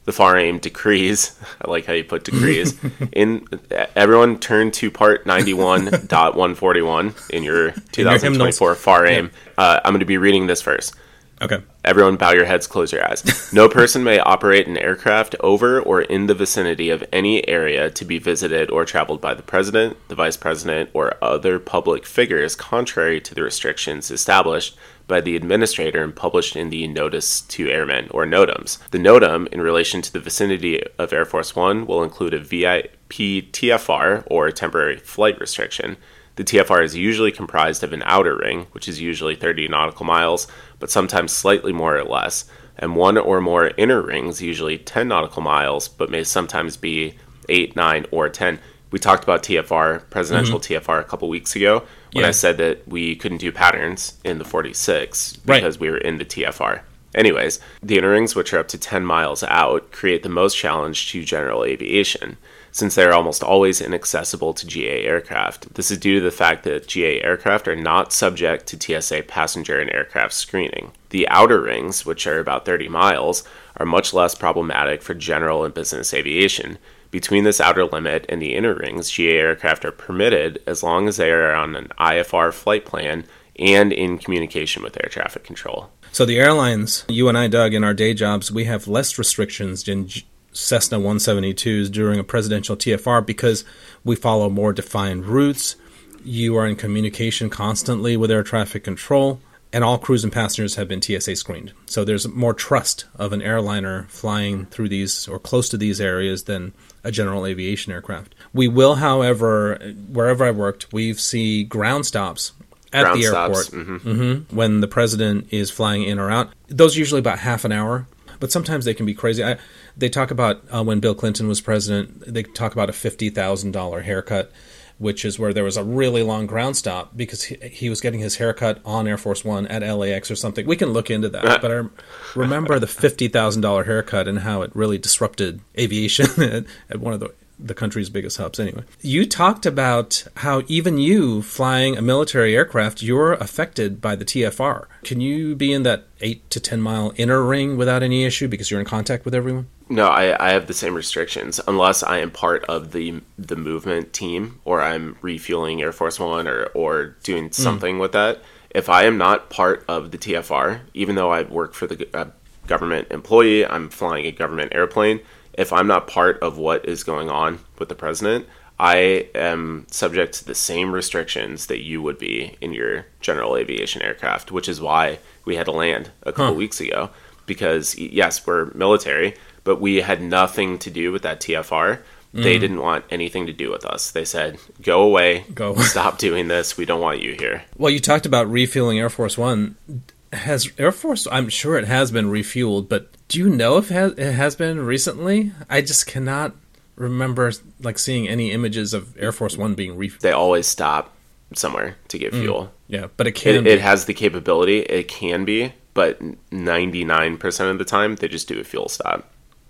the FAR-AIM decrees, I like how you put decrees, in everyone turn to part ninety-one point one forty-one in your twenty twenty-four FAR-AIM. Yeah. Uh, I'm going to be reading this first. Okay. Everyone bow your heads, close your eyes. No person may operate an aircraft over or in the vicinity of any area to be visited or traveled by the President, the Vice President, or other public figures contrary to the restrictions established by the Administrator and published in the Notice to Airmen, or NOTAMs. The NOTAM, in relation to the vicinity of Air Force One, will include a V I P T F R, or temporary flight restriction. The T F R is usually comprised of an outer ring, which is usually thirty nautical miles, but sometimes slightly more or less, and one or more inner rings, usually ten nautical miles, but may sometimes be eight, nine, or ten. We talked about T F R, presidential mm-hmm. T F R, a couple weeks ago when yeah. I said that we couldn't do patterns in the forty-six because right. we were in the T F R. Anyways, the inner rings, which are up to ten miles out, create the most challenge to general aviation, since they are almost always inaccessible to G A aircraft. This is due to the fact that G A aircraft are not subject to T S A passenger and aircraft screening. The outer rings, which are about thirty miles, are much less problematic for general and business aviation. Between this outer limit and the inner rings, G A aircraft are permitted as long as they are on an I F R flight plan and in communication with air traffic control. So the airlines, you and I, Doug, in our day jobs, we have less restrictions than G- Cessna one seventy-twos during a presidential T F R because we follow more defined routes. You are in communication constantly with air traffic control, and all crews and passengers have been T S A screened. So there's more trust of an airliner flying through these or close to these areas than a general aviation aircraft. We will, however, wherever I worked, we see ground stops at ground the airport mm-hmm. Mm-hmm, when the president is flying in or out. Those are usually about half an hour. But sometimes they can be crazy. I, they talk about uh, when Bill Clinton was president, they talk about a fifty thousand dollars haircut, which is where there was a really long ground stop because he, he was getting his haircut on Air Force One at L A X or something. We can look into that. But I remember the fifty thousand dollars haircut and how it really disrupted aviation at, at one of the, the country's biggest hubs. Anyway, you talked about how even you flying a military aircraft, you're affected by the T F R. Can you be in that eight to ten mile inner ring without any issue because you're in contact with everyone? No, I, I have the same restrictions unless I am part of the the movement team or I'm refueling Air Force One or, or doing something mm. with that. If I am not part of the T F R, even though I work for the uh, government employee, I'm flying a government airplane, if I'm not part of what is going on with the president, I am subject to the same restrictions that you would be in your general aviation aircraft, which is why we had to land a couple huh. weeks ago. Because, yes, we're military, but we had nothing to do with that T F R. Mm. They didn't want anything to do with us. They said, go away, go. Stop doing this. We don't want you here. Well, you talked about refueling Air Force One. Has Air Force, I'm sure it has been refueled, but do you know if it has, it has been recently? I just cannot remember like seeing any images of Air Force One being refueled. They always stop somewhere to get fuel. Mm, yeah, but it can it, be. It has the capability. It can be, but ninety-nine percent of the time, they just do a fuel stop.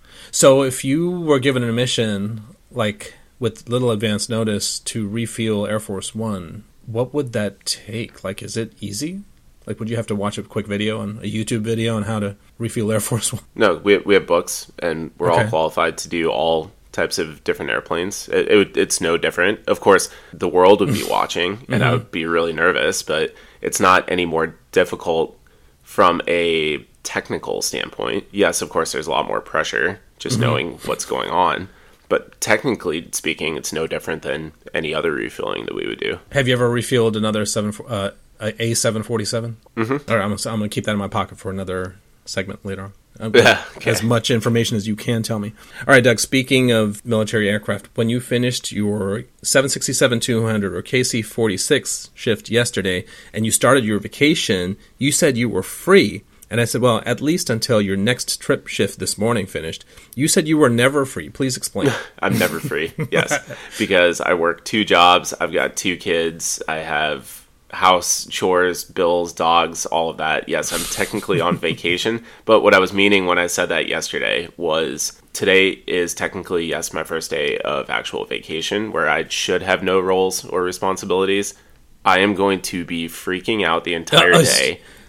So if you were given a mission, like with little advance notice, to refuel Air Force One, what would that take? Like, is it easy? Like, would you have to watch a quick video, on a YouTube video on how to refuel Air Force One? No, we we have books, and we're okay. all qualified to do all types of different airplanes. It, it would, it's no different. Of course, the world would be watching, and mm-hmm. I would be really nervous, but it's not any more difficult from a technical standpoint. Yes, of course, there's a lot more pressure just mm-hmm. knowing what's going on. But technically speaking, it's no different than any other refueling that we would do. Have you ever refueled another seven, uh, A seven forty-seven? Mm-hmm. All right, I'm, I'm going to keep that in my pocket for another segment later on. Yeah, okay. As much information as you can tell me. All right, Doug, speaking of military aircraft, when you finished your seven sixty-seven two hundred or K C forty-six shift yesterday and you started your vacation, you said you were free. And I said, well, at least until your next trip shift this morning finished. You said you were never free. Please explain. I'm never free, yes. Because I work two jobs. I've got two kids. I have house chores, bills, dogs, all of that. Yes, I'm technically on vacation. But what I was meaning when I said that yesterday was today is technically, yes, my first day of actual vacation where I should have no roles or responsibilities. I am going to be freaking out the entire day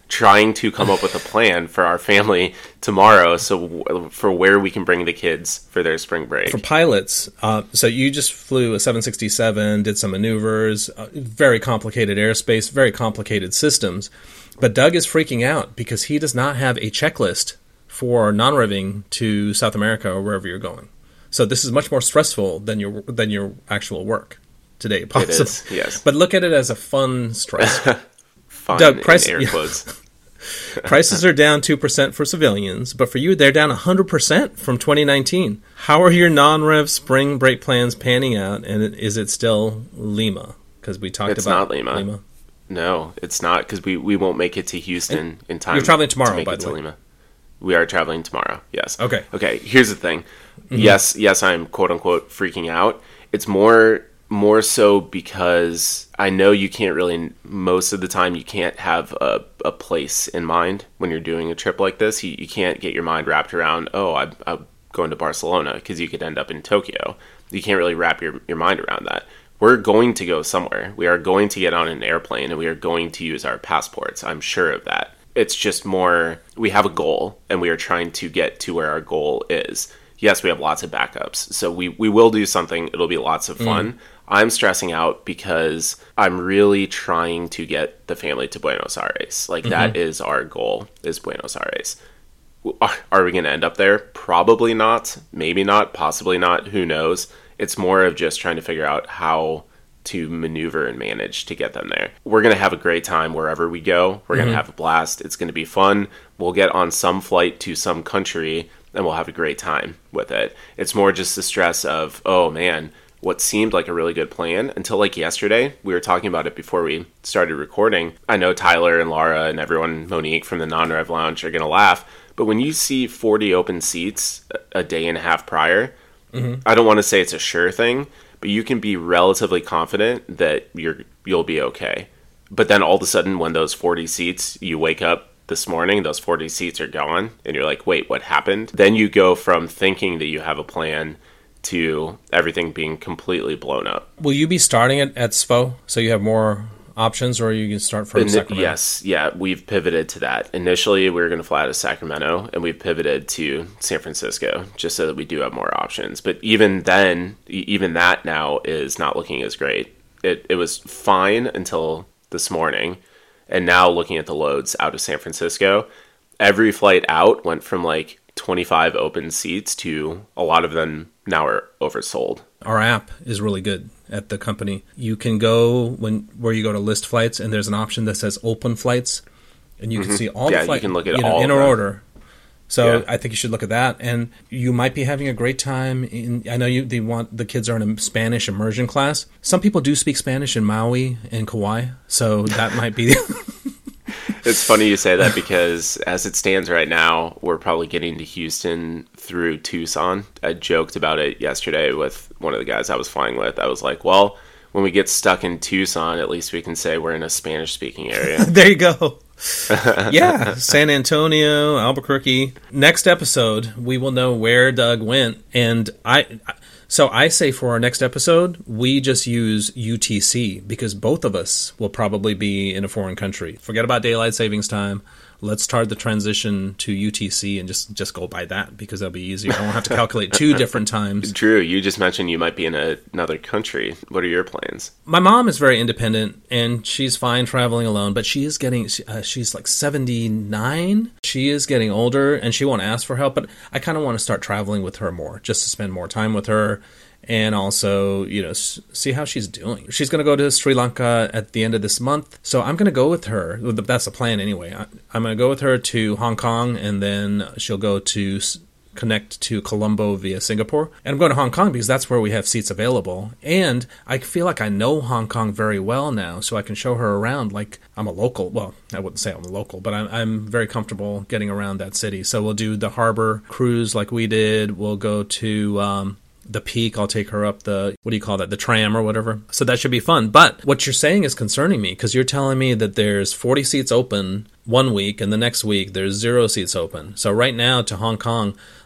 trying to come up with a plan for our family tomorrow, so for where we can bring the kids for their spring break. For pilots, uh, so you just flew a seven sixty-seven, did some maneuvers, uh, very complicated airspace, very complicated systems. But Doug is freaking out because he does not have a checklist for non-revving to South America or wherever you're going. So this is much more stressful than your than your actual work today, possibly. It is, yes. But look at it as a fun stress. Fun Doug, price, in air yeah. quotes. Prices are down two percent for civilians, but for you, they're down one hundred percent from twenty nineteen. How are your non-rev spring break plans panning out, and is it still Lima? Because we talked it's about not Lima. Lima. No, it's not, because we, we won't make it to Houston and in time. You're traveling tomorrow, to make by it the to way. Lima. We are traveling tomorrow, yes. Okay. Okay, here's the thing. Mm-hmm. Yes, yes, I'm quote-unquote freaking out. It's more more so because I know you can't really, most of the time, you can't have a, a place in mind when you're doing a trip like this. You, you can't get your mind wrapped around, oh, I, I'm going to Barcelona, because you could end up in Tokyo. You can't really wrap your, your mind around that. We're going to go somewhere. We are going to get on an airplane, and we are going to use our passports. I'm sure of that. It's just more, we have a goal, and we are trying to get to where our goal is. Yes, we have lots of backups, so we, we will do something. It'll be lots of fun. Mm. I'm stressing out because I'm really trying to get the family to Buenos Aires. Like, mm-hmm. that is our goal, is Buenos Aires. Are we going to end up there? Probably not. Maybe not. Possibly not. Who knows? It's more of just trying to figure out how to maneuver and manage to get them there. We're going to have a great time wherever we go. We're mm-hmm. going to have a blast. It's going to be fun. We'll get on some flight to some country, and we'll have a great time with it. It's more just the stress of, oh man, what seemed like a really good plan until like yesterday. We were talking about it before we started recording. I know Tyler and Laura and everyone, Monique from the Non-Rev Lounge, are going to laugh. But when you see forty open seats a day and a half prior, mm-hmm. I don't want to say it's a sure thing, but you can be relatively confident that you're you'll be okay. But then all of a sudden, when those forty seats, you wake up this morning, those forty seats are gone, and you're like, wait, what happened? Then you go from thinking that you have a plan to everything being completely blown up. Will you be starting it at S F O so you have more options, or you can start from Sacramento? Yes, yeah, we've pivoted to that. Initially, we were going to fly to Sacramento, and we've pivoted to San Francisco just so that we do have more options. But even then, even that now is not looking as great. It it was fine until this morning, and now looking at the loads out of San Francisco, every flight out went from like twenty-five open seats to a lot of them now are oversold. Our app is really good at the company. You can go when where you go to list flights, and there's an option that says open flights, and you can mm-hmm. see all yeah, the flights you can look at you know, all in of order. So yeah. I think you should look at that, and you might be having a great time. In, I know you they want the kids are in a Spanish immersion class. Some people do speak Spanish in Maui and Kauai, so that might be. It's funny you say that because as it stands right now, we're probably getting to Houston through Tucson. I joked about it yesterday with one of the guys I was flying with. I was like, well, when we get stuck in Tucson, at least we can say we're in a Spanish-speaking area. There you go. Yeah, San Antonio, Albuquerque. Next episode, we will know where Doug went. And I... So I say for our next episode, we just use U T C because both of us will probably be in a foreign country. Forget about daylight savings time. Let's start the transition to U T C and just, just go by that because that'll be easier. I won't have to calculate two different times. Drew, you just mentioned you might be in a, another country. What are your plans? My mom is very independent and she's fine traveling alone, but she is getting, uh, she's like seventy-nine. She is getting older and she won't ask for help, but I kind of want to start traveling with her more just to spend more time with her. And also, you know, see how she's doing. She's going to go to Sri Lanka at the end of this month. So I'm going to go with her. That's the plan anyway. I'm going to go with her to Hong Kong, and then she'll go to connect to Colombo via Singapore. And I'm going to Hong Kong because that's where we have seats available. And I feel like I know Hong Kong very well now, so I can show her around like I'm a local. Well, I wouldn't say I'm a local, but I'm, I'm very comfortable getting around that city. So we'll do the harbor cruise like we did. We'll go to... Um, the Peak. I'll take her up the, what do you call that, the tram or whatever. So that should be fun. But what you're saying is concerning me because you're telling me that there's forty seats open one week and the next week there's zero seats open. So right now to Hong Kong,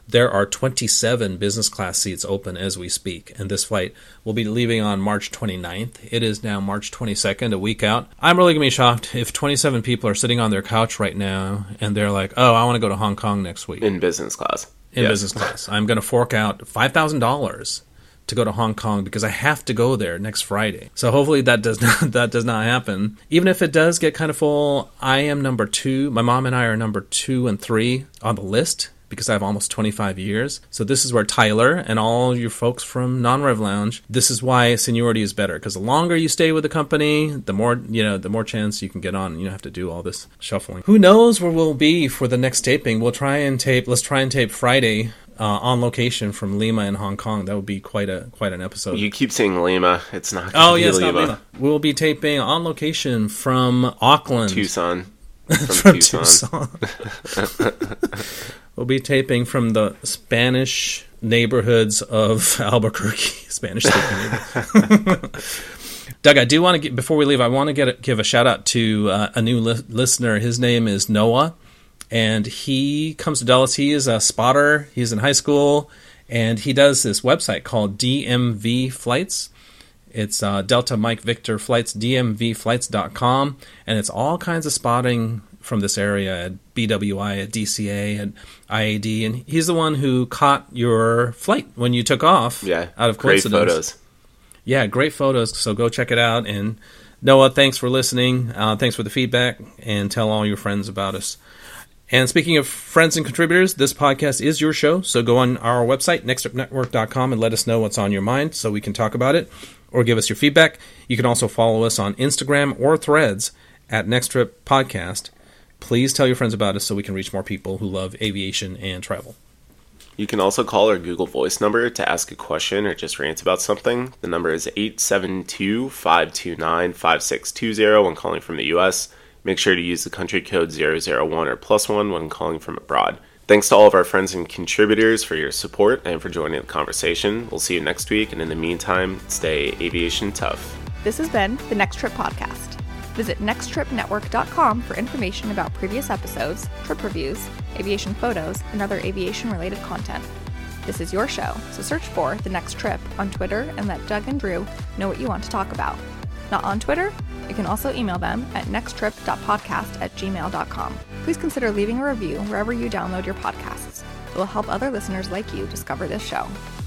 There are twenty-seven business class seats open as we speak, and this flight will be leaving on March twenty-ninth. It is now March twenty-second, a week out. I'm really going to be shocked if twenty-seven people are sitting on their couch right now and they're like, oh, I want to go to Hong Kong next week. In business class. In yes. business class. I'm going to fork out five thousand dollars to go to Hong Kong because I have to go there next Friday. So hopefully that does not that does not happen. Even if it does get kind of full, I am number two. My mom and I are number two and three on the list because I have almost twenty-five years. So this is where Tyler and all your folks from Non-Rev Lounge, this is why seniority is better. Because the longer you stay with the company, the more, you know, the more chance you can get on. You don't have to do all this shuffling. Who knows where we'll be for the next taping? We'll try and tape, let's try and tape Friday Uh, on location from Lima in Hong Kong. That would be quite a quite an episode. You keep saying Lima. It's not Oh, be yeah, it's Lima. not Lima. We'll be taping on location from Auckland. Tucson. From, from Tucson. Tucson. We'll be taping from the Spanish neighborhoods of Albuquerque. Spanish-speaking neighborhoods. Doug, I do want to get, before we leave, I want to get a, give a shout-out to uh, a new li- listener. His name is Noah. And he comes to Dulles. He is a spotter. He's in high school. And he does this website called D M V Flights. It's uh, Delta Mike Victor Flights, D M V flights dot com. And it's all kinds of spotting from this area at B W I, at D C A, at I A D. And he's the one who caught your flight when you took off. Yeah, out of great coincidence. photos. Yeah, great photos. So go check it out. And Noah, thanks for listening. Uh, thanks for the feedback. And tell all your friends about us. And speaking of friends and contributors, this podcast is your show, so go on our website, next trip network dot com, and let us know what's on your mind so we can talk about it, or give us your feedback. You can also follow us on Instagram or Threads at Nexttrip Podcast. Please tell your friends about us so we can reach more people who love aviation and travel. You can also call our Google Voice number to ask a question or just rant about something. The number is eight seven two, five two nine, five six two zero when calling from the U S Make sure to use the country code zero zero one or plus one when calling from abroad. Thanks to all of our friends and contributors for your support and for joining the conversation. We'll see you next week, and in the meantime, stay aviation tough. This has been the Next Trip Podcast. Visit next trip network dot com for information about previous episodes, trip reviews, aviation photos, and other aviation-related content. This is your show, so search for The Next Trip on Twitter and let Doug and Drew know what you want to talk about. Not on Twitter? You can also email them at next trip dot podcast at gmail dot com. Please consider leaving a review wherever you download your podcasts. It will help other listeners like you discover this show.